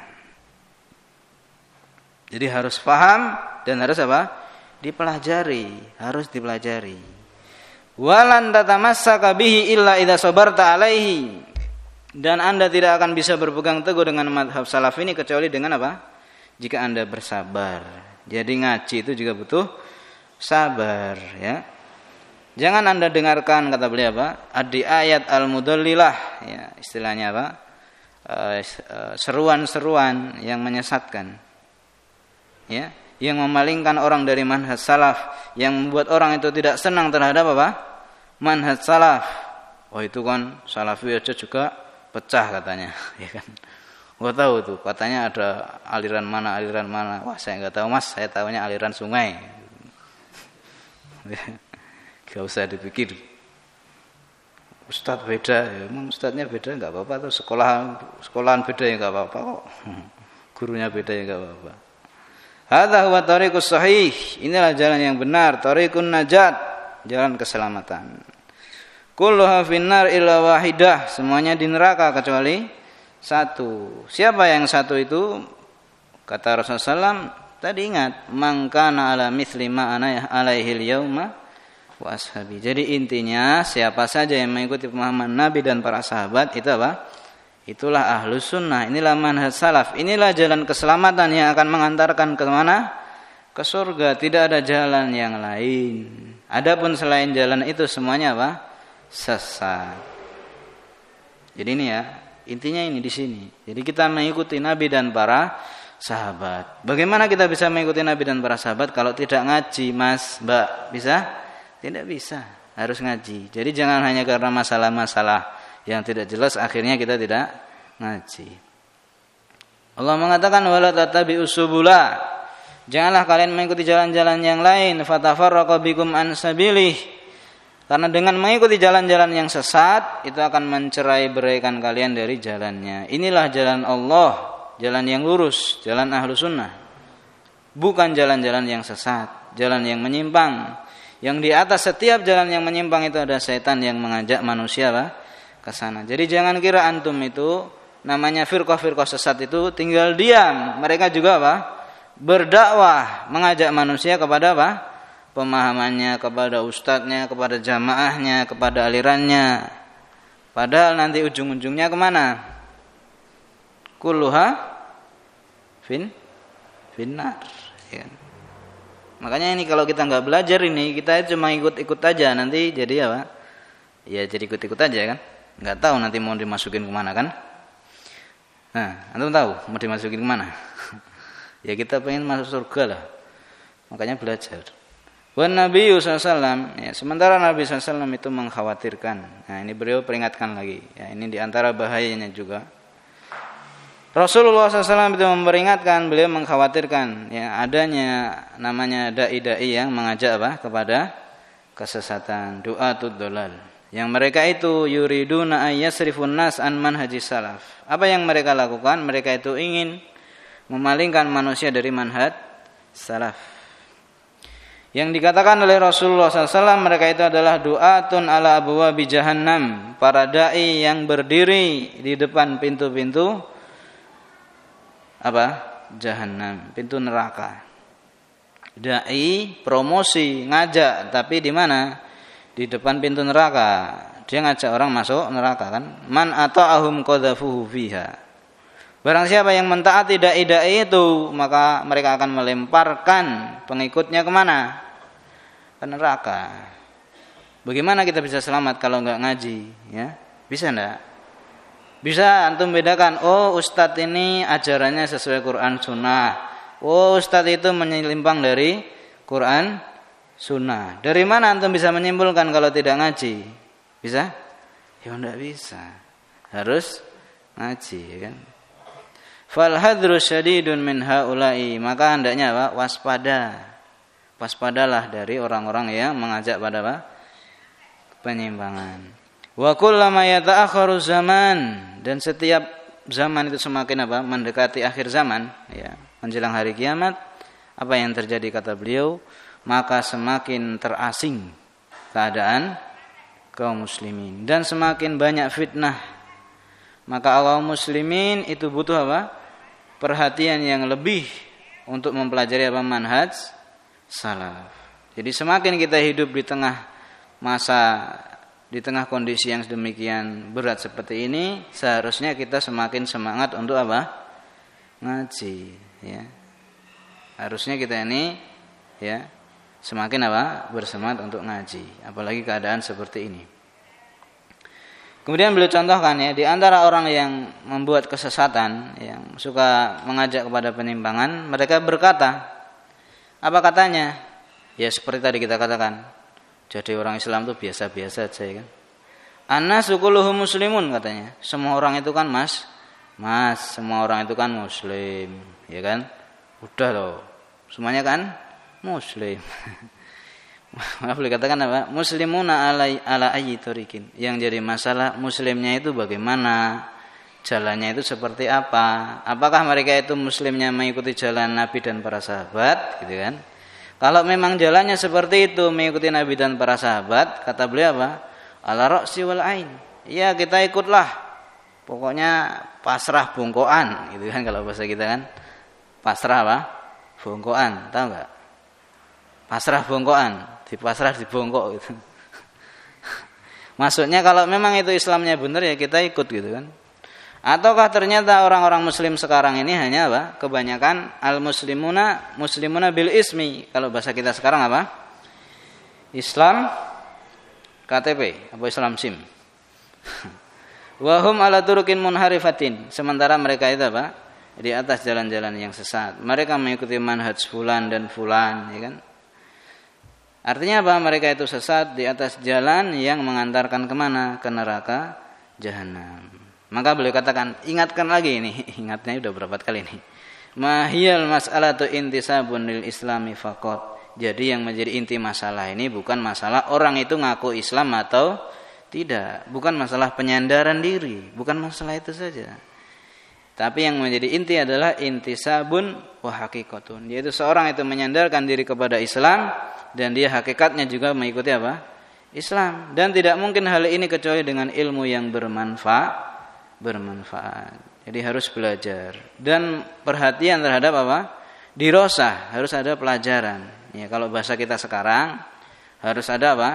Jadi harus paham dan harus apa? Dipelajari, harus dipelajari. Walan tatamassaka bihi illa idza sabarta alaihi. Dan Anda tidak akan bisa berpegang teguh dengan madhab salaf ini kecuali dengan apa? Jika Anda bersabar. Jadi ngaji itu juga butuh sabar, ya. Jangan Anda dengarkan, kata beliau apa? Adi ayat al-mudallilah, ya, istilahnya apa? E, seruan-seruan yang menyesatkan. Ya, yang memalingkan orang dari manhaj salaf, yang membuat orang itu tidak senang terhadap apa? Manhaj salaf. Oh, itu kan salafi aja juga pecah katanya, ya kan? Gak tahu tuh, katanya ada aliran mana, aliran mana. Wah, saya nggak tahu, Mas. Saya tahunya aliran sungai. Gak usah dipikir. Ustadz beda, ya, emang ustadznya beda nggak apa-apa. Tuh sekolah sekolahan beda ya nggak apa-apa kok. Gurunya beda ya nggak apa-apa. Hadza huwa thariqus sahih. Inilah jalan yang benar, thariqun najat, jalan keselamatan. Kulluha finnar illa wahidah. Semuanya di neraka kecuali satu. Siapa yang satu itu? Kata Rasulullah sallallahu alaihi wasallam, tadi ingat, mangkana ala mithli ma ana alaihil yauma wa ashabi. Jadi intinya siapa saja yang mengikuti pemahaman Nabi dan para sahabat itu apa? Itulah ahlus sunnah. Inilah manhaj salaf. Inilah jalan keselamatan yang akan mengantarkan ke mana? Ke surga. Tidak ada jalan yang lain. Adapun selain jalan itu semuanya apa? Sesat. Jadi ini ya, intinya ini di sini. Jadi kita mengikuti Nabi dan para sahabat. Bagaimana kita bisa mengikuti Nabi dan para sahabat kalau tidak ngaji, Mas, Mbak? Bisa? Tidak bisa. Harus ngaji. Jadi jangan hanya karena masalah-masalah yang tidak jelas akhirnya kita tidak ngaji. Allah mengatakan wala tatabi'us subula. Janganlah kalian mengikuti jalan-jalan yang lain, fatafarraqu bikum an sabilih. Karena dengan mengikuti jalan-jalan yang sesat itu akan mencerai-beraikan kalian dari jalannya. Inilah jalan Allah, jalan yang lurus, jalan ahlu sunnah. Bukan jalan-jalan yang sesat, jalan yang menyimpang. Yang di atas setiap jalan yang menyimpang itu ada setan yang mengajak manusia lah ke sana. Jadi jangan kira antum itu namanya firqah-firqah sesat itu tinggal diam. Mereka juga apa? Berdakwah, mengajak manusia kepada apa? Pemahamannya, kepada ustadznya, kepada jamaahnya, kepada alirannya. Padahal nanti ujung-ujungnya kemana? Kulluha fin finnar. Ya. Makanya ini kalau kita nggak belajar ini, kita cuma ikut-ikut aja, nanti jadi apa? Ya jadi ikut-ikut aja kan? Nggak tahu nanti mau dimasukin kemana kan? Nah, antum tahu mau dimasukin kemana? Ya kita pengen masuk surga lah. Makanya belajar. Wan Nabi sallallahu alaihi wasallam, ya, sementara Nabi sallallahu alaihi wasallam itu mengkhawatirkan. Nah, ini beliau peringatkan lagi. Ya, ini diantara bahayanya juga. Rasulullah sallallahu alaihi wasallam itu memperingatkan, beliau mengkhawatirkan ya adanya namanya dai-dai yang mengajak apa? Kepada kesesatan, du'atud dolal. Yang mereka itu yuriduna ayyasrifun nas an manhajis salaf. Apa yang mereka lakukan? Mereka itu ingin memalingkan manusia dari manhaj salaf. Yang dikatakan oleh Rasulullah sallallahu alaihi wasallam mereka itu adalah du'atun ala abwabi jahannam, para dai yang berdiri di depan pintu-pintu apa? Jahannam, pintu neraka. Dai promosi, ngajak, tapi di mana? Di depan pintu neraka. Dia ngajak orang masuk neraka kan? Man ata'ahum qadhafuhu fiha. Barang siapa yang mentaati dai-dai itu, maka mereka akan melemparkan pengikutnya kemana? Ke neraka. Bagaimana kita bisa selamat kalau enggak ngaji? Ya, bisa enggak? Bisa antum bedakan, oh ustadz ini ajarannya sesuai Quran Sunnah. Oh ustadz itu menyimpang dari Quran Sunnah. Dari mana antum bisa menyimpulkan kalau tidak ngaji? Bisa? Ya enggak bisa. Harus ngaji, ya kan? Fal hadru syadidun min haula'i. Maka hendaknya apa? Waspada. Waspadalah dari orang-orang yang mengajak pada apa? Penyimpangan. Wa kullama yata'akharu zaman, dan setiap zaman itu semakin apa? Mendekati akhir zaman, ya, menjelang hari kiamat, apa yang terjadi kata beliau? Maka semakin terasing keadaan kaum muslimin dan semakin banyak fitnah. Maka kaum muslimin itu butuh apa? Perhatian yang lebih untuk mempelajari apa? Manhaj salaf. Jadi semakin kita hidup di tengah masa, di tengah kondisi yang sedemikian berat seperti ini, seharusnya kita semakin semangat untuk apa? Ngaji, ya. Harusnya kita ini, ya, semakin apa? Bersemangat untuk ngaji, apalagi keadaan seperti ini. Kemudian beliau contohkan, ya, di antara orang yang membuat kesesatan, yang suka mengajak kepada penyimpangan, mereka berkata, apa katanya? Ya seperti tadi kita katakan, jadi orang Islam itu biasa-biasa aja, ya kan? Annasu kulluhum muslimun, katanya. Semua orang itu kan mas, mas, semua orang itu kan muslim, ya kan? Udah loh, semuanya kan muslim. Maaf boleh katakan apa? Muslimuna ala ala ayyi tariqin. Yang jadi masalah muslimnya itu bagaimana? Jalannya itu seperti apa? Apakah mereka itu muslimnya mengikuti jalan Nabi dan para sahabat, gitu kan? Kalau memang jalannya seperti itu, mengikuti Nabi dan para sahabat, kata beliau apa? Ala ra'si wal ain. Ya kita ikutlah. Pokoknya pasrah bongkoan, gitu kan kalau bahasa kita kan. Pasrah apa? Bongkoan, tahu enggak? Pasrah bongkoan, dipasrah dibongkok gitu. Maksudnya kalau memang itu Islamnya benar ya kita ikut gitu kan. Ataukah ternyata orang-orang muslim sekarang ini hanya apa? Kebanyakan al-muslimuna muslimuna bil ismi. Kalau bahasa kita sekarang apa? Islam K T P apa Islam SIM. Wa hum ala turukin munharifatin. Sementara mereka itu apa? Di atas jalan-jalan yang sesat. Mereka mengikuti manhaj fulan dan fulan, ya kan? Artinya apa? Mereka itu sesat di atas jalan yang mengantarkan kemana? Ke neraka jahanam. Maka beliau katakan, ingatkan lagi ini, ingatnya udah berapa kali ini. Mahiyal mas'alatu intisabun lil islami faqat. Jadi yang menjadi inti masalah ini bukan masalah orang itu ngaku Islam atau tidak, bukan masalah penyandaran diri, bukan masalah itu saja. Tapi yang menjadi inti adalah intisabun wa haqiqatun, yaitu seorang itu menyandarkan diri kepada Islam dan dia hakikatnya juga mengikuti apa? Islam. Dan tidak mungkin hal ini kecuali dengan ilmu yang bermanfaat. bermanfaat. Jadi harus belajar dan perhatian terhadap apa? Dirosah, harus ada pelajaran. Ya, kalau bahasa kita sekarang harus ada apa?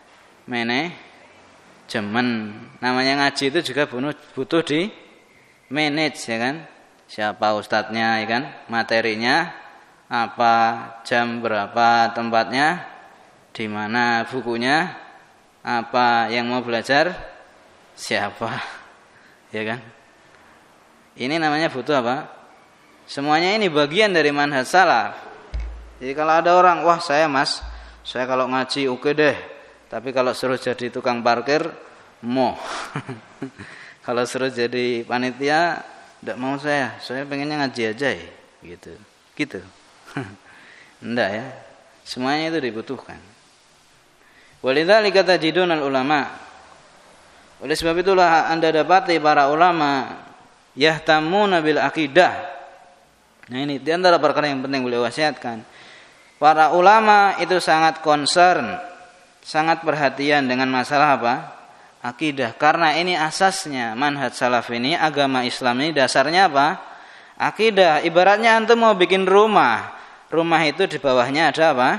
Manajemen. Namanya ngaji itu juga butuh di manage, ya kan? Siapa ustadznya, ya kan? Materinya apa, jam berapa, tempatnya di mana, bukunya apa, yang mau belajar siapa. Ya kan? Ini namanya butuh apa? Semuanya ini bagian dari manhaj salaf. Jadi kalau ada orang, wah saya mas, saya kalau ngaji oke deh, tapi kalau suruh jadi tukang parkir, mau. Kalau suruh jadi panitia, tidak mau saya, saya pengennya ngaji aja ya, gitu, gitu. Enggak ya, semuanya itu dibutuhkan. Walidzalika tajidunal ulama. Oleh sebab itulah Anda dapati para ulama yahtamuna bil akidah. Nah ini di antara perkara yang penting beliau wasiatkan. Para ulama itu sangat concern, sangat perhatian dengan masalah apa? Akidah. Karena ini asasnya manhaj salaf ini, agama Islam ini dasarnya apa? Akidah. Ibaratnya antum mau bikin rumah, rumah itu di bawahnya ada apa?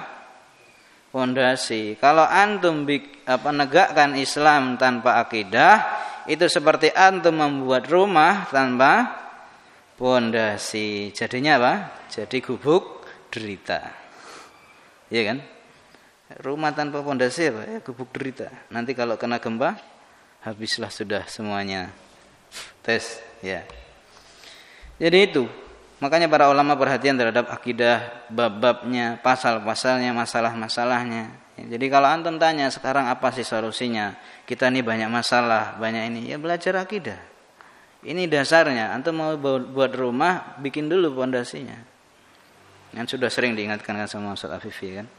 Pondasi. Kalau antum apa negakkan Islam tanpa akidah, itu seperti antum membuat rumah tanpa pondasi. Jadinya apa? Jadi gubuk derita. Iya kan? Rumah tanpa pondasi apa? Ya gubuk derita. Nanti kalau kena gempa, habislah sudah semuanya. Tes, ya. Jadi itu. Makanya para ulama perhatian terhadap akidah, bab-babnya, pasal-pasalnya, masalah-masalahnya. Jadi kalau antum tanya sekarang apa sih solusinya? Kita ini banyak masalah, banyak ini. Ya belajar akidah. Ini dasarnya. Antum mau buat rumah, bikin dulu pondasinya. Yang sudah sering diingatkan kan sama Ustaz Afifi kan.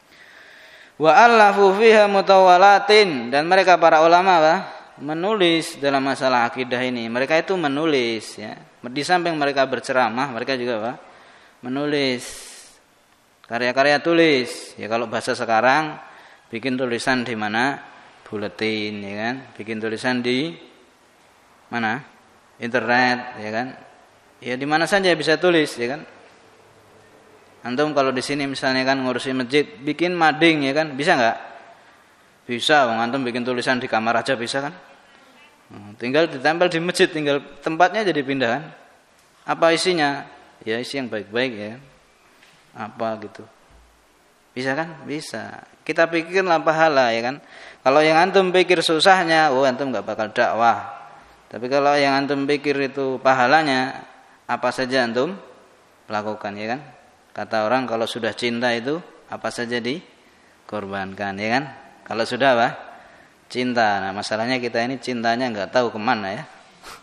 Wa allafu fiha mutawalatin, dan mereka para ulama apa? Menulis dalam masalah akidah ini. Mereka itu menulis ya. Di samping mereka berceramah, mereka juga apa? Menulis karya-karya tulis. Ya kalau bahasa sekarang bikin tulisan di mana? Buletin ya kan? Bikin tulisan di mana? Internet ya kan? Ya di mana saja bisa tulis ya kan? Antum kalau di sini misalnya kan ngurusin masjid, bikin mading ya kan? Bisa enggak? Bisa, wong antum bikin tulisan di kamar aja bisa kan? Tinggal ditempel di masjid, tinggal tempatnya jadi pindah kan? Apa isinya? Ya isi yang baik-baik ya. Apa gitu? Bisa kan? Bisa. Kita pikirlah pahala ya kan? Kalau yang antum pikir susahnya, oh antum enggak bakal dakwah. Tapi kalau yang antum pikir itu pahalanya, apa saja antum lakukan ya kan? Kata orang kalau sudah cinta itu apa saja dikorbankan ya kan? Kalau sudah apa? Cinta. Nah masalahnya kita ini cintanya nggak tahu kemana ya.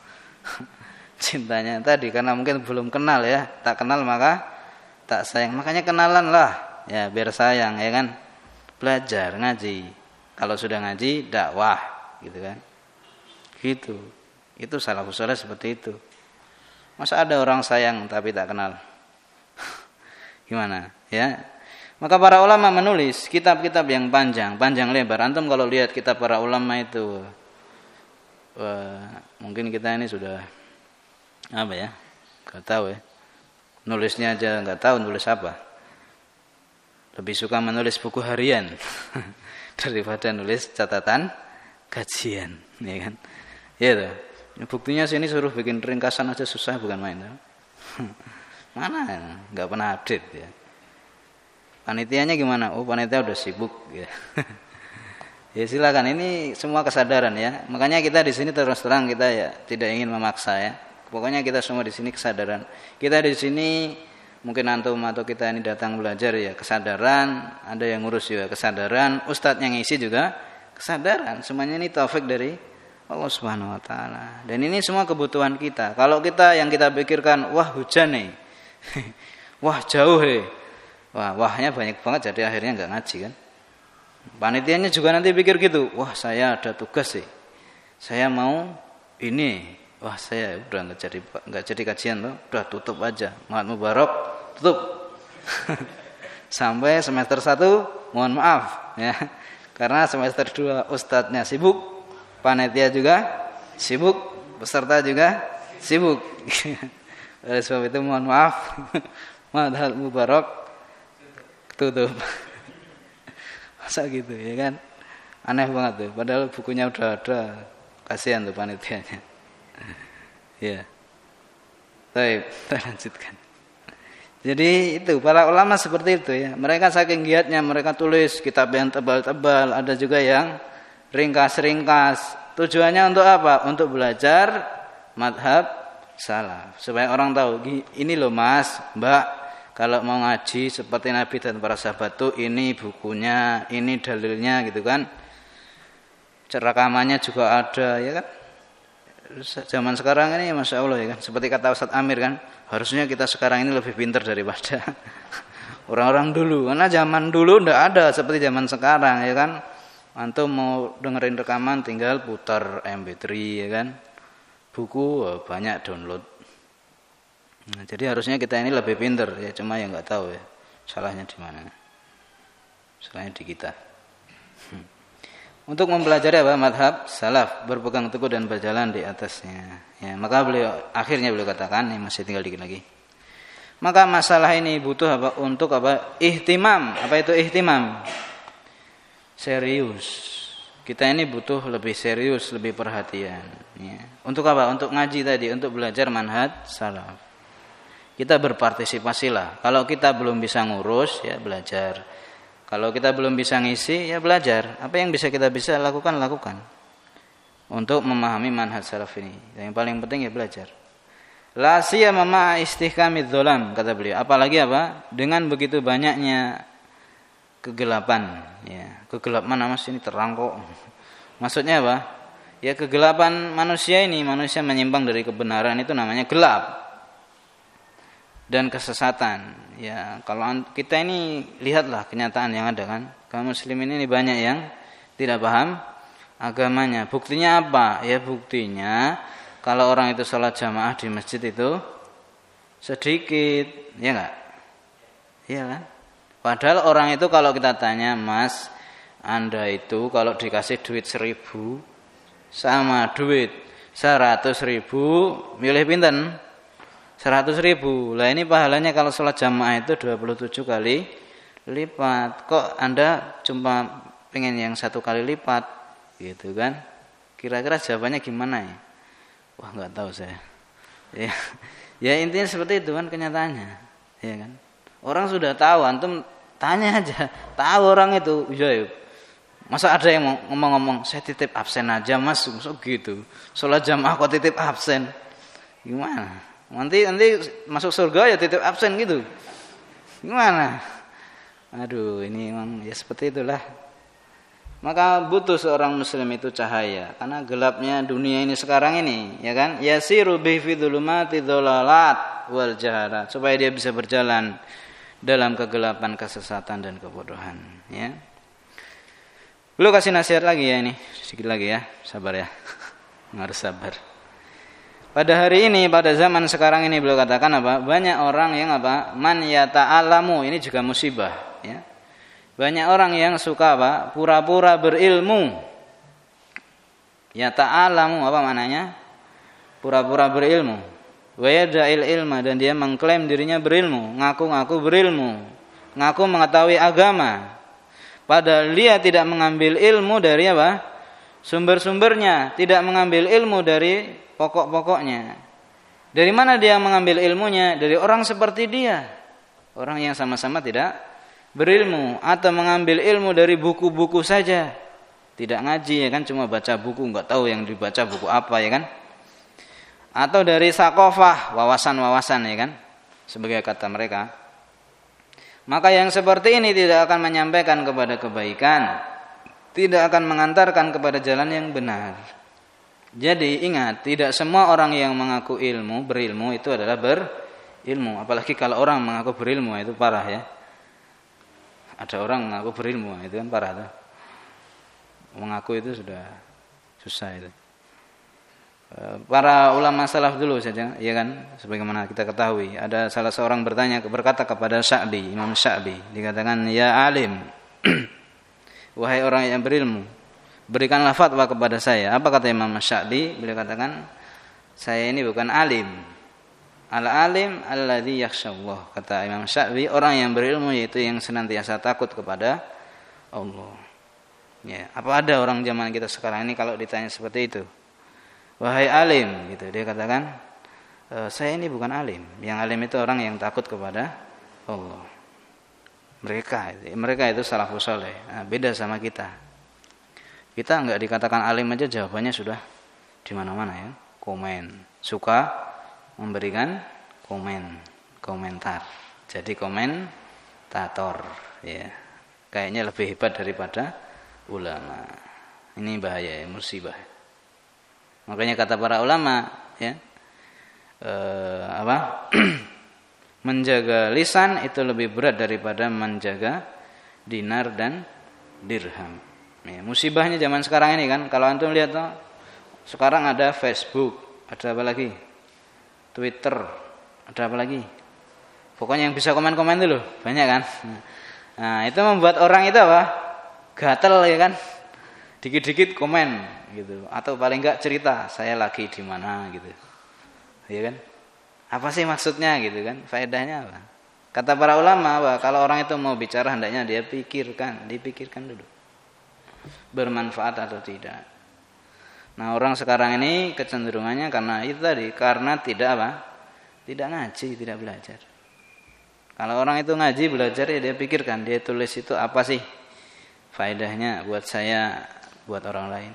Cintanya tadi karena mungkin belum kenal ya. Tak kenal maka tak sayang. Makanya kenalan lah ya biar sayang ya kan. Belajar ngaji. Kalau sudah ngaji dakwah gitu kan. Gitu. Itu salafus saleh seperti itu. Masa ada orang sayang tapi tak kenal? Gimana ya? Maka para ulama menulis kitab-kitab yang panjang, panjang lebar. Antum kalau lihat kitab para ulama itu, wah, mungkin kita ini sudah apa ya? Gak tahu ya. Nulisnya aja gak tahu nulis apa. Lebih suka menulis buku harian daripada nulis catatan kajian, ya kan? Iya tuh. Buktinya sini suruh bikin ringkasan aja susah bukan main. Mana? Gak pernah update ya. Panitianya gimana? Oh panitia udah sibuk ya. Ya silakan, ini semua kesadaran ya. Makanya kita di sini terus terang kita ya tidak ingin memaksa ya. Pokoknya kita semua di sini kesadaran. Kita di sini mungkin antum atau kita ini datang belajar ya kesadaran, ada yang ngurus juga kesadaran, ustadz yang ngisi juga kesadaran. Semuanya ini taufik dari Allah Subhanahu wa taala. Dan ini semua kebutuhan kita. Kalau kita yang kita pikirkan wah hujan nih. Wah jauh he. Wah, wahnya banyak banget jadi akhirnya enggak ngaji kan. Panitianya juga nanti pikir gitu. Wah, saya ada tugas sih. Saya mau ini. Wah, saya udah enggak jadi enggak jadi kajian loh. Udah tutup aja. Mahat mubarak, tutup. Sampai semester satu mohon maaf ya. Karena semester dua ustadznya sibuk, panitia juga sibuk, peserta juga sibuk. Oleh sebab itu mohon maaf. Mahat mubarak tutup. Masa gitu ya kan? Aneh banget tuh. Padahal bukunya udah ada. Kasihan tuh panitianya. Ya. Baik, kita lanjutkan. Jadi itu para ulama seperti itu ya. Mereka saking giatnya mereka tulis kitab yang tebal-tebal, ada juga yang ringkas-ringkas. Tujuannya untuk apa? Untuk belajar madhab salaf. Supaya orang tahu, ini loh Mas, Mbak, kalau mau ngaji seperti Nabi dan para sahabat tuh ini bukunya, ini dalilnya gitu kan. Rekamannya juga ada ya kan. Zaman sekarang ini Masya Allah ya kan. Seperti kata Ustaz Amir kan, harusnya kita sekarang ini lebih pintar daripada orang-orang dulu. Karena zaman dulu ndak ada seperti zaman sekarang ya kan. Antum mau dengerin rekaman tinggal putar M P tiga ya kan. Buku banyak download. Nah, jadi harusnya kita ini lebih pintar ya, cuma ya nggak tahu ya salahnya di mana. Salahnya di kita. Hmm. Untuk mempelajari apa madhab salaf, berpegang teguh dan berjalan di atasnya. Ya, maka beliau akhirnya beliau katakan, ini masih tinggal dikit lagi. Maka masalah ini butuh apa? Untuk apa? Ihtimam. Apa itu ihtimam? Serius. Kita ini butuh lebih serius, lebih perhatian. Ya. Untuk apa? Untuk ngaji tadi, untuk belajar manhaj salaf. Kita berpartisipasilah. Kalau kita belum bisa ngurus, ya belajar. Kalau kita belum bisa ngisi, ya belajar. Apa yang bisa kita bisa lakukan, lakukan. Untuk memahami manhaj salaf ini. Yang paling penting ya belajar. La siyama ma'a istihkamidz dzalam, kata beliau. Apalagi apa? Dengan begitu banyaknya kegelapan, ya. Kegelapan Mas ini terang kok. Maksudnya apa? Ya kegelapan manusia ini, manusia menyimpang dari kebenaran itu namanya gelap. Dan kesesatan. Ya, kalau kita ini lihatlah kenyataan yang ada kan. Kaum muslimin ini banyak yang tidak paham agamanya. Buktinya apa? Ya buktinya kalau orang itu sholat jamaah di masjid itu sedikit, ya enggak? Iya kan? Padahal orang itu kalau kita tanya, Mas, Anda itu kalau dikasih duit seribu sama duit seratus ribu, milih pinten? Seratus ribu. Lah ini pahalanya kalau sholat jamaah itu dua puluh tujuh kali lipat. Kok Anda cuma pengen yang satu kali lipat? Gitu kan? Kira-kira jawabannya gimana ya? Wah nggak tahu saya. Ya, ya intinya seperti itu kan kenyataannya, ya kan. Orang sudah tahu, antum tanya aja, tahu orang itu. Ya, masa ada yang ngomong-ngomong, saya titip absen aja mas, masuk gitu. Sholat jamaah kok titip absen, gimana? Nanti nanti masuk surga ya titip absen gitu, gimana? Aduh, ini memang ya seperti itulah. Maka butuh seorang muslim itu cahaya, karena gelapnya dunia ini sekarang ini, ya kan? Yasiru bi fi dzulumati dzalalat wal jahalat, supaya dia bisa berjalan dalam kegelapan, kesesatan dan kebodohan, ya. Lu kasih nasihat lagi ya ini, sedikit lagi ya, sabar ya. Harus sabar. Pada hari ini, pada zaman sekarang ini beliau katakan apa? Banyak orang yang apa? Man yata'alamu, ini juga musibah, ya. Banyak orang yang suka apa? Pura-pura berilmu. Ya ta'alamu apa maknanya? Pura-pura berilmu. Wa yada'il ilma, dan dia mengklaim dirinya berilmu, ngaku-ngaku berilmu, ngaku mengetahui agama. Padahal dia tidak mengambil ilmu dari apa? Sumber-sumbernya, tidak mengambil ilmu dari pokok-pokoknya. Dari mana dia mengambil ilmunya? Dari orang seperti dia. Orang yang sama-sama tidak berilmu, atau mengambil ilmu dari buku-buku saja, tidak ngaji ya kan, cuma baca buku, nggak tahu yang dibaca buku apa ya kan, atau dari sakofah, wawasan-wawasan ya kan, sebagai kata mereka. Maka yang seperti ini tidak akan menyampaikan kepada kebaikan, tidak akan mengantarkan kepada jalan yang benar. Jadi ingat, tidak semua orang yang mengaku ilmu, berilmu itu adalah berilmu. Apalagi kalau orang mengaku berilmu, itu parah ya. Ada orang mengaku berilmu, itu kan parah tuh. Mengaku itu sudah susah itu. Para ulama salaf dulu saja, ya kan, sebagaimana kita ketahui, ada salah seorang bertanya berkata kepada Sya'bi, Imam Sya'bi, dikatakan, ya alim, wahai orang yang berilmu, berikanlah fatwa kepada saya. Apa kata Imam Sya'bi? Beliau katakan, saya ini bukan alim. Al-alim alladzi yakhsyallah, kata Imam Sya'bi, orang yang berilmu yaitu yang senantiasa takut kepada Allah. Ya, apa ada orang zaman kita sekarang ini kalau ditanya seperti itu? Wahai alim, gitu, dia katakan, e, saya ini bukan alim. Yang alim itu orang yang takut kepada Allah. Mereka, mereka itu salafus saleh. Nah, beda sama kita. Kita enggak dikatakan alim aja jawabannya sudah di mana-mana ya. Komen, suka memberikan komen, komentar. Jadi komentator, ya. Kayaknya lebih hebat daripada ulama. Ini bahaya ya, musibah. Makanya kata para ulama, ya, eh, apa? menjaga lisan itu lebih berat daripada menjaga dinar dan dirham. Ya, musibahnya zaman sekarang ini kan, kalau antum lihat tuh, sekarang ada Facebook, ada apa lagi? Twitter, ada apa lagi? Pokoknya yang bisa komen-komen itu loh, banyak kan? Nah, itu membuat orang itu apa? Gatel ya kan? Dikit-dikit komen gitu, atau paling enggak cerita saya lagi di mana gitu. Ya kan? Apa sih maksudnya gitu kan? Faedahnya apa? Kata para ulama bahwa kalau orang itu mau bicara hendaknya dia pikirkan, dipikirkan dulu. Bermanfaat atau tidak. Nah, orang sekarang ini kecenderungannya karena itu tadi, karena tidak apa? Tidak ngaji, tidak belajar. Kalau orang itu ngaji, belajar ya dia pikirkan, dia tulis itu apa sih faedahnya buat saya, buat orang lain.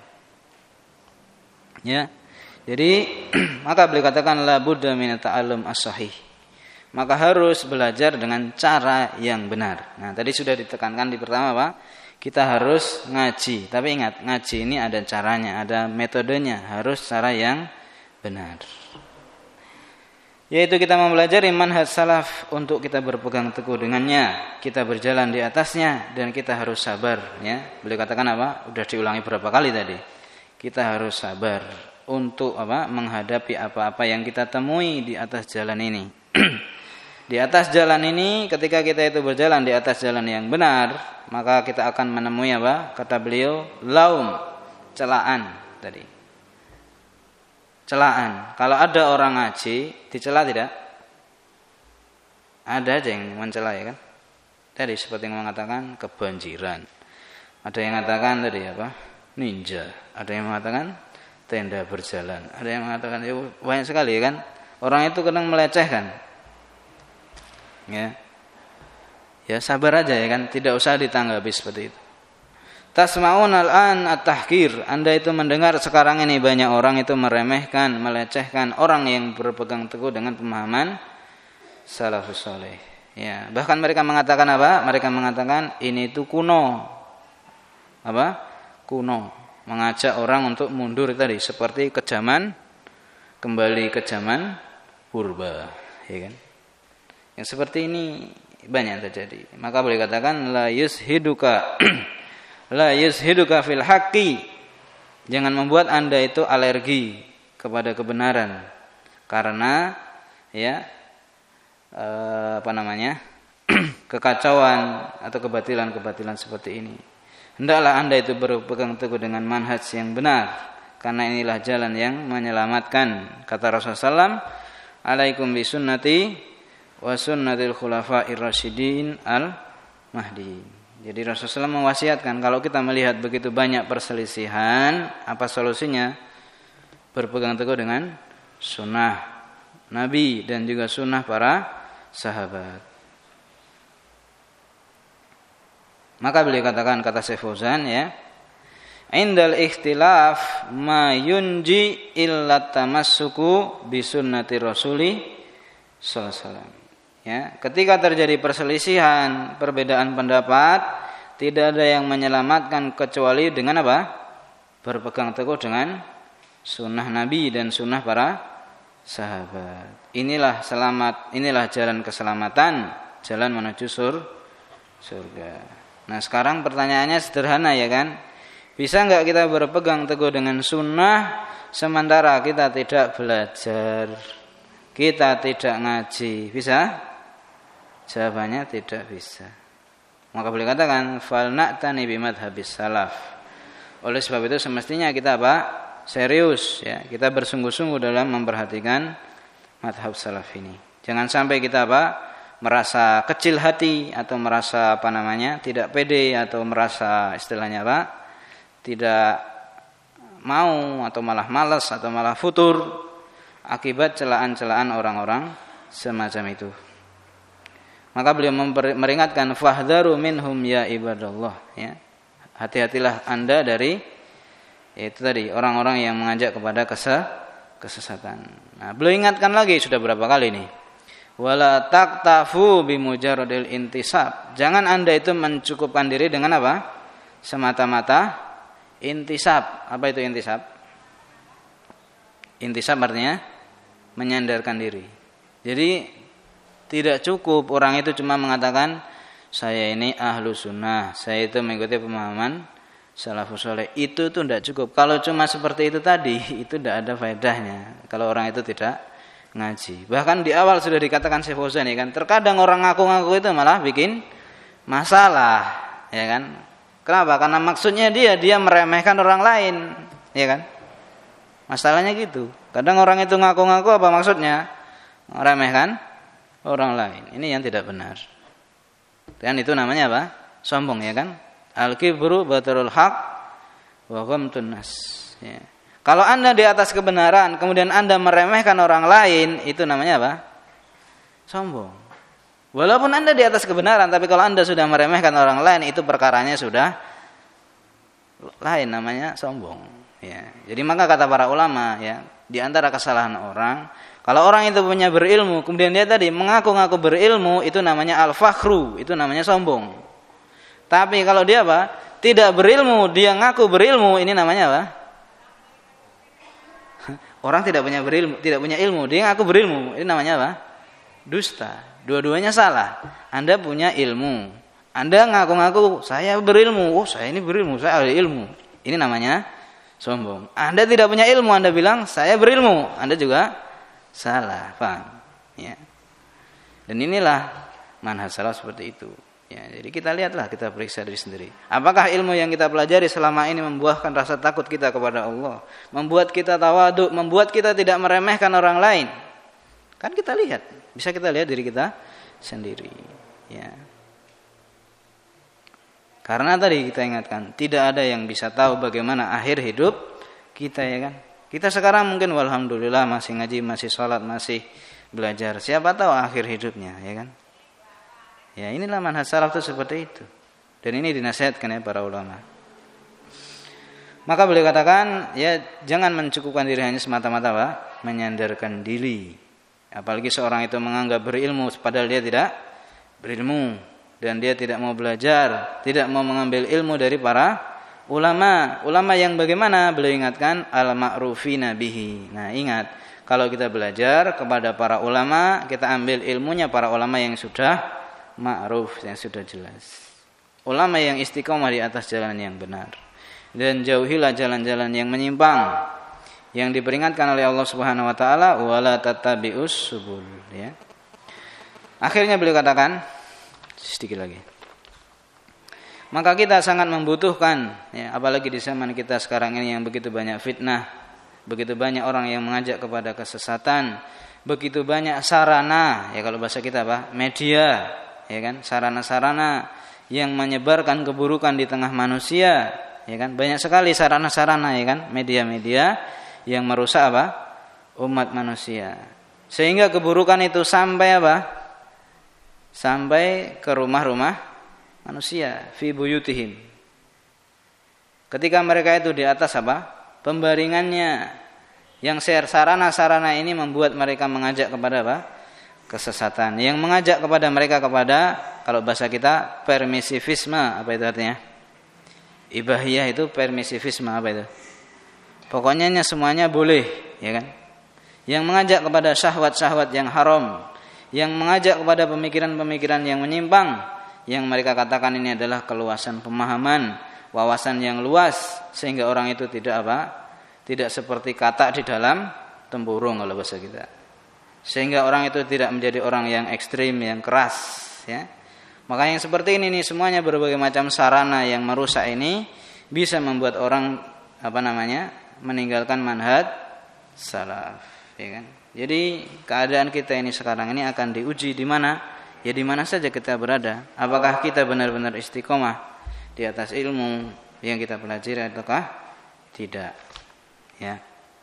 Ya. Jadi maka beliau katakan la budda min ta'allum as-sahih. Maka harus belajar dengan cara yang benar. Nah, tadi sudah ditekankan di pertama Pak, kita harus ngaji. Tapi ingat, ngaji ini ada caranya, ada metodenya, harus cara yang benar. Yaitu kita mempelajari manhaj salaf untuk kita berpegang teguh dengannya, kita berjalan di atasnya dan kita harus sabar, ya. Beliau katakan apa? Udah diulangi berapa kali tadi? Kita harus sabar untuk apa? Menghadapi apa-apa yang kita temui di atas jalan ini. Di atas jalan ini, ketika kita itu berjalan di atas jalan yang benar, maka kita akan menemui apa? Kata beliau, laum, celaan tadi. Celaan. Kalau ada orang ngaji, dicela tidak? Ada aja yang mencela, ya kan? Tadi seperti yang mengatakan kebanjiran. Ada yang mengatakan tadi apa? Ninja. Ada yang mengatakan tenda berjalan. Ada yang mengatakan ya, banyak sekali, ya kan? Orang itu kadang melecehkan. Ya, ya sabar aja ya kan, tidak usah ditanggapi seperti itu. Tasma'un al-an at-tahqir. Anda itu mendengar sekarang ini banyak orang itu meremehkan, melecehkan orang yang berpegang teguh dengan pemahaman salafus saleh. Ya, bahkan mereka mengatakan apa? Mereka mengatakan ini itu kuno. Apa? Kuno. Mengajak orang untuk mundur tadi seperti ke zaman, kembali ke zaman purba, ya kan? Yang seperti ini banyak terjadi. Maka boleh katakan la yushiduka la yushiduka fil haqqi. Jangan membuat Anda itu alergi kepada kebenaran. Karena ya eh, apa namanya? kekacauan atau kebatilan-kebatilan seperti ini. Hendaklah Anda itu berpegang teguh dengan manhaj yang benar, karena inilah jalan yang menyelamatkan. Kata Rasulullah sallallahu alaihi wasallam, "Alaikum bisunnati wa sunnatil khulafa'ir rasyidin al-mahdiin." Jadi Rasulullah mewasiatkan kalau kita melihat begitu banyak perselisihan, apa solusinya? Berpegang teguh dengan sunnah Nabi dan juga sunnah para sahabat. Maka beliau katakan, kata Syekh Fauzan ya, indal ikhtilaf ma yunji illa tamassuku bi sunnati rasuli sallallahu alaihi wasallam. Ya, ketika terjadi perselisihan, perbedaan pendapat, tidak ada yang menyelamatkan kecuali dengan apa? Berpegang teguh dengan sunnah Nabi dan sunnah para sahabat. Inilah selamat, inilah jalan keselamatan, jalan menuju sur, surga. Nah, sekarang pertanyaannya sederhana ya kan? Bisa enggak kita berpegang teguh dengan sunnah sementara kita tidak belajar, kita tidak ngaji? Bisa? Jawabannya tidak bisa. Maka boleh katakan fal na'tani bi madhhabis salaf. Oleh sebab itu semestinya kita apa? Serius ya, kita bersungguh-sungguh dalam memperhatikan madhab salaf ini. Jangan sampai kita apa? Merasa kecil hati atau merasa apa namanya? Tidak pede atau merasa istilahnya apa? Tidak mau atau malah malas atau malah futur akibat celaan-celaan orang-orang semacam itu. Maka beliau memperingatkan fahdharu minhum ya ibadallah ya. Hati-hatilah Anda dari itu tadi orang-orang yang mengajak kepada kesesatan. Nah, beliau ingatkan lagi sudah berapa kali nih. Wala taqtafu bimujarradil intisab. Jangan Anda itu mencukupkan diri dengan apa? Semata-mata intisab. Apa itu intisab? Intisab artinya menyandarkan diri. Jadi tidak cukup orang itu cuma mengatakan saya ini ahlu sunnah, saya itu mengikuti pemahaman salafus saleh. Itu tuh tidak cukup. Kalau cuma seperti itu tadi, itu tidak ada faedahnya. Kalau orang itu tidak ngaji. Bahkan di awal sudah dikatakan Syekh Fauzan ya kan. Terkadang orang ngaku-ngaku itu malah bikin masalah, ya kan? Kenapa? Karena maksudnya dia dia meremehkan orang lain, ya kan? Masalahnya gitu. Kadang orang itu ngaku-ngaku apa maksudnya? meremehkan orang lain. Ini yang tidak benar. Dan itu namanya apa? Sombong, ya kan? Al-kibru batarul haq wa ghamtun nas. Ya. Kalau Anda di atas kebenaran, kemudian Anda meremehkan orang lain, itu namanya apa? Sombong. Walaupun Anda di atas kebenaran, tapi kalau Anda sudah meremehkan orang lain, itu perkaranya sudah lain, namanya sombong. Ya. Jadi maka kata para ulama, ya, di antara kesalahan orang, kalau orang itu punya berilmu, kemudian dia tadi mengaku-ngaku berilmu, itu namanya al-fakhru, itu namanya sombong. Tapi kalau dia apa? Tidak berilmu, dia ngaku berilmu, ini namanya apa? Orang tidak punya berilmu, tidak punya ilmu, dia ngaku berilmu, ini namanya apa? Dusta. Dua-duanya salah. Anda punya ilmu, Anda ngaku-ngaku saya berilmu, oh saya ini berilmu, saya ada ilmu, ini namanya sombong. Anda tidak punya ilmu, Anda bilang saya berilmu, Anda juga salah, paham? Ya. Dan inilah manhaj salaf seperti itu. Ya, jadi kita lihatlah, kita periksa diri sendiri. Apakah ilmu yang kita pelajari selama ini membuahkan rasa takut kita kepada Allah, membuat kita tawadhu, membuat kita tidak meremehkan orang lain? Kan kita lihat, bisa kita lihat diri kita sendiri. Ya. Karena tadi kita ingatkan, tidak ada yang bisa tahu bagaimana akhir hidup kita, ya kan? Kita sekarang mungkin walhamdulillah masih ngaji, masih sholat, masih belajar. Siapa tahu akhir hidupnya, ya kan? Ya, inilah manhaj salaf itu seperti itu. Dan ini dinasihatkan ya para ulama. Maka boleh katakan, ya jangan mencukupkan diri hanya semata-mata apa? Menyandarkan diri. Apalagi seorang itu menganggap berilmu padahal dia tidak berilmu, dan dia tidak mau belajar, tidak mau mengambil ilmu dari para ulama. Ulama yang bagaimana? Beliau ingatkan al-ma'rufina bihi. Nah, ingat, kalau kita belajar kepada para ulama, kita ambil ilmunya para ulama yang sudah ma'ruf, yang sudah jelas. Ulama yang istiqomah di atas jalan yang benar. Dan jauhilah jalan-jalan yang menyimpang, yang diperingatkan oleh Allah Subhanahu wa taala, wala tattabi'us subul, ya. Akhirnya beliau katakan sedikit lagi. Maka kita sangat membutuhkan, ya, apalagi di zaman kita sekarang ini yang begitu banyak fitnah, begitu banyak orang yang mengajak kepada kesesatan, begitu banyak sarana, ya kalau bahasa kita apa? Media, ya kan? Sarana-sarana yang menyebarkan keburukan di tengah manusia, ya kan? Banyak sekali sarana-sarana, ya kan? Media-media yang merusak apa? Umat manusia. Sehingga keburukan itu sampai apa? Sampai ke rumah-rumah manusia, fi buyutihim. Ketika mereka itu di atas apa? Pembaringannya. Yang sarana-sarana ini membuat mereka mengajak kepada apa? Kesesatan. Yang mengajak kepada mereka kepada, kalau bahasa kita, permisivisme. Apa itu artinya? Ibahiyah itu permisivisme, apa itu? Pokoknya semuanya boleh, ya kan? Yang mengajak kepada syahwat-syahwat yang haram, yang mengajak kepada pemikiran-pemikiran yang menyimpang, yang mereka katakan ini adalah keluasan pemahaman, wawasan yang luas, sehingga orang itu tidak apa? Tidak seperti katak di dalam tempurung kalau bahasa kita. Sehingga orang itu tidak menjadi orang yang ekstrim, yang keras, ya. Maka yang seperti ini nih, semuanya berbagai macam sarana yang merusak ini bisa membuat orang apa namanya? Meninggalkan manhaj salaf, ya kan? Jadi keadaan kita ini sekarang ini akan diuji di mana? Ya di mana saja kita berada. Apakah kita benar-benar istiqomah di atas ilmu yang kita pelajari ataukah tidak? Ya.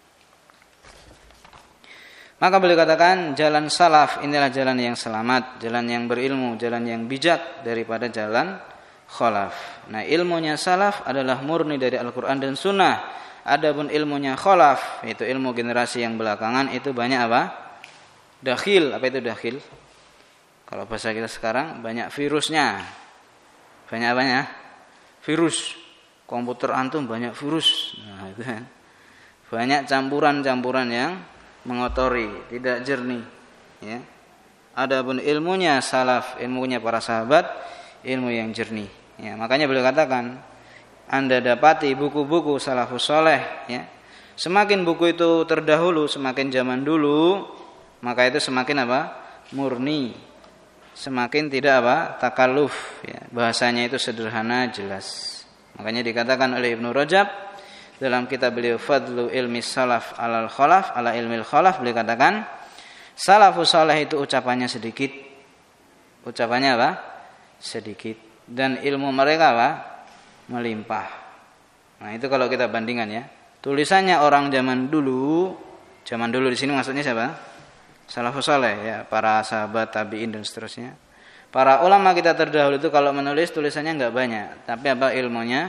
Maka boleh katakan jalan salaf inilah jalan yang selamat, jalan yang berilmu, jalan yang bijak daripada jalan khalaf. Nah, ilmunya salaf adalah murni dari Al-Qur'an dan Sunnah. Adapun ilmunya khalaf, yaitu ilmu generasi yang belakangan, itu banyak apa? Dakhil. Apa itu dakhil? Kalau bahasa kita sekarang banyak virusnya. Banyak apanya? Virus. Komputer antum banyak virus. Nah, itu kan. Banyak campuran-campuran yang mengotori, tidak jernih, ya. Adapun ilmunya salaf, ilmunya para sahabat, ilmu yang jernih, ya. Makanya beliau katakan, Anda dapati buku-buku salafus saleh, ya. Semakin buku itu terdahulu, semakin zaman dulu, maka itu semakin apa? Murni. Semakin tidak apa? Takalluf, ya. Bahasanya itu sederhana, jelas. Makanya dikatakan oleh Ibnu Rajab dalam kitab beliau Fadlu Ilmi Salaf alal Khalaf ala ilmil khalaf, beliau katakan Salafus saleh itu ucapannya sedikit. Ucapannya apa? Sedikit. Dan ilmu mereka apa? Melimpah. Nah, itu kalau kita bandingkan ya. Tulisannya orang zaman dulu, zaman dulu di sini maksudnya siapa? Salafus saleh ya, para sahabat, tabi'in dan seterusnya. Para ulama kita terdahulu itu kalau menulis tulisannya enggak banyak, tapi apa ilmunya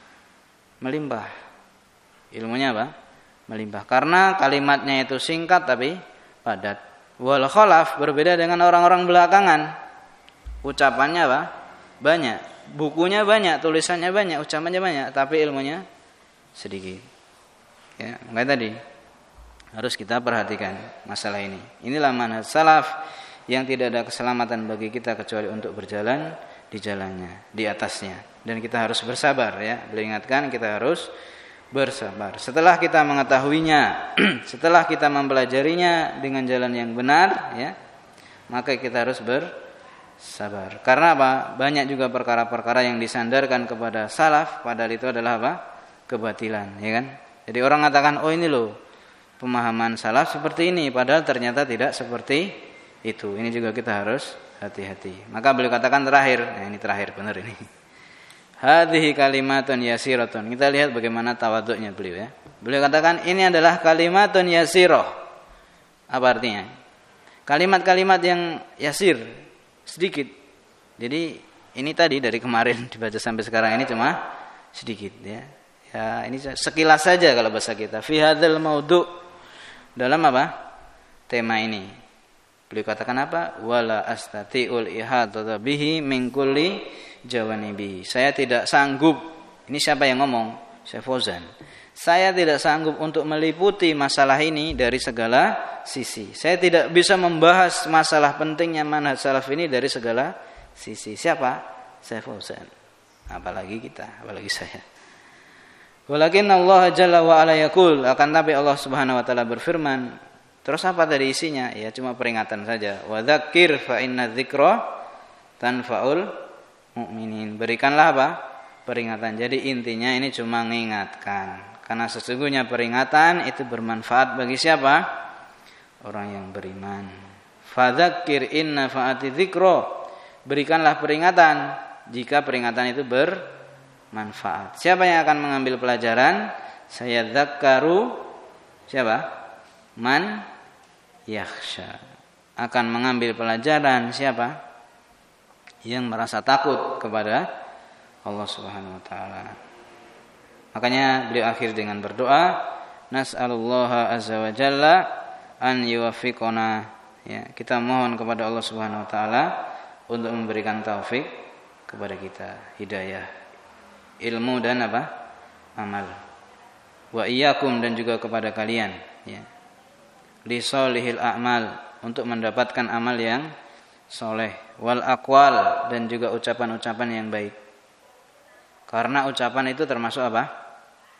melimpah. Ilmunya apa? Melimpah. Karena kalimatnya itu singkat tapi padat. Wal khalaf berbeda dengan orang-orang belakangan. Ucapannya apa? Banyak. Bukunya banyak, tulisannya banyak, ucapannya banyak, tapi ilmunya sedikit. Ya, kayak tadi. Harus kita perhatikan masalah ini. Inilah manhaj salaf yang tidak ada keselamatan bagi kita kecuali untuk berjalan di jalannya, di atasnya. Dan kita harus bersabar ya. Beliau ingatkan kita harus bersabar. Setelah kita mengetahuinya, setelah kita mempelajarinya dengan jalan yang benar ya, maka kita harus bersabar. Karena apa? Banyak juga perkara-perkara yang disandarkan kepada salaf, padahal itu adalah apa? Kebatilan, ya kan? Jadi orang mengatakan, "Oh ini loh, pemahaman salaf seperti ini," padahal ternyata tidak seperti itu. Ini juga kita harus hati-hati. Maka beliau katakan terakhir, nah ini terakhir benar ini. Hadhihi kalimatun yasiratun. Kita lihat bagaimana tawaduknya beliau ya. Beliau katakan ini adalah kalimatun yasirah. Apa artinya? Kalimat-kalimat yang yasir, sedikit. Jadi ini tadi dari kemarin dibaca sampai sekarang ini cuma sedikit ya. Ya, ini sekilas saja kalau bahasa kita. Fi hadzal maudhu, dalam apa? Tema ini. Beliau katakan apa? Wala astati'ul ihadata bihi min kulli jawanibi. Saya tidak sanggup. Ini siapa yang ngomong? Syekh Fauzan. Saya tidak sanggup untuk meliputi masalah ini dari segala sisi. Saya tidak bisa membahas masalah pentingnya manhaj salaf ini dari segala sisi. Siapa? Syekh Fauzan. Apalagi kita, apalagi saya. Walakin Allah Jalla wa ala yaqul, akan tapi Allah Subhanahu wa taala berfirman. Terus apa tadi isinya? Ya cuma peringatan saja. Wa dzakir fa inna dzikra tanfaul mu'minin. Berikanlah apa? Peringatan. Jadi intinya ini cuma mengingatkan. Karena sesungguhnya peringatan itu bermanfaat bagi siapa? Orang yang beriman. Fa dzakir inna fa'ati dzikra. Berikanlah peringatan jika peringatan itu bermanfaat. Siapa yang akan mengambil pelajaran? Saya dzakkaru siapa? Man yakhsha. Akan mengambil pelajaran siapa? Yang merasa takut kepada Allah Subhanahu wa taala. Makanya beliau akhir dengan berdoa, nas'alullaha azza wa jalla an yuwaffiqona. Ya, kita mohon kepada Allah Subhanahu wa taala untuk memberikan taufik kepada kita, hidayah, ilmu dan apa? Amal. Wa iyyakum, dan juga kepada kalian, ya. Li solihil a'mal, untuk mendapatkan amal yang soleh, wal aqwal, dan juga ucapan-ucapan yang baik. Karena ucapan itu termasuk apa?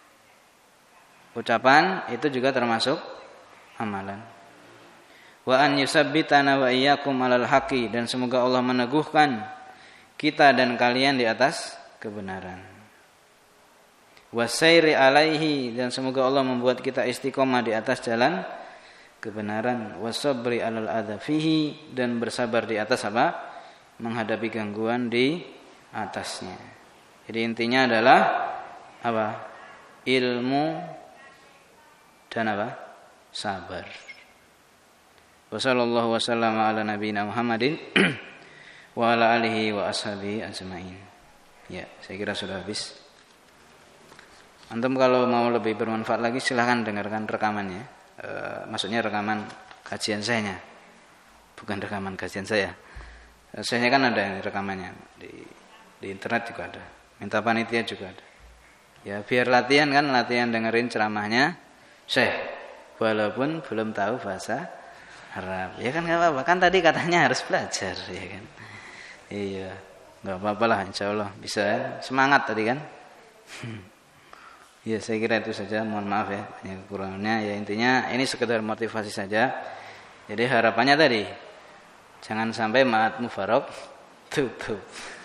Ucapan itu juga termasuk amalan. Wa an yusabbitana wa iyyakum alal haqqi, dan semoga Allah meneguhkan kita dan kalian di atas kebenaran. Wasairi alaihi, dan semoga Allah membuat kita istiqomah di atas jalan kebenaran. Wasabri alal adza fihi, dan bersabar di atas apa? Menghadapi gangguan di atasnya. Jadi intinya adalah apa? Ilmu dan apa? Sabar. Wassallallahu wasallama ala nabiyina Muhammadin wa ala alihi wa ashabihi ajmain. Ya, saya kira sudah habis. Antum kalau mau lebih bermanfaat lagi silahkan dengarkan rekamannya. E, maksudnya rekaman kajian saya, bukan rekaman kajian saya. E, saya kan ada rekamannya di di internet juga ada. Minta panitia juga ada. Ya biar latihan kan, latihan dengerin ceramahnya Syekh, walaupun belum tahu bahasa Arab. Ya kan enggak apa-apa. Kan tadi katanya harus belajar, ya kan. Iya, enggak apa-apa lah, insyaallah bisa. Semangat tadi kan. Ya saya kira itu saja, mohon maaf ya banyak kekurangannya. Ya intinya ini sekedar motivasi saja. Jadi harapannya tadi jangan sampai ma'at mufarok tutup.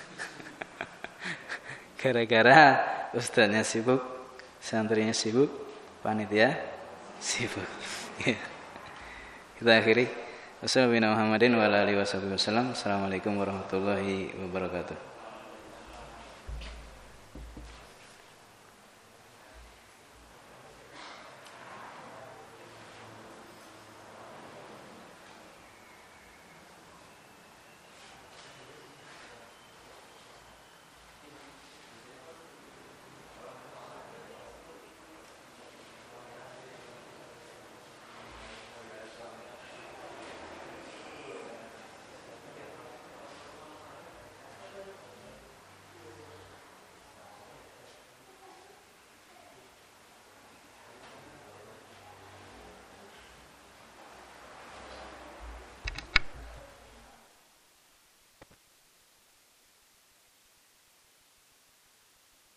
Gara-gara ustaznya sibuk, santrinya sibuk, panitia sibuk. Kita akhiri. Wassalamualaikum warahmatullahi wabarakatuh.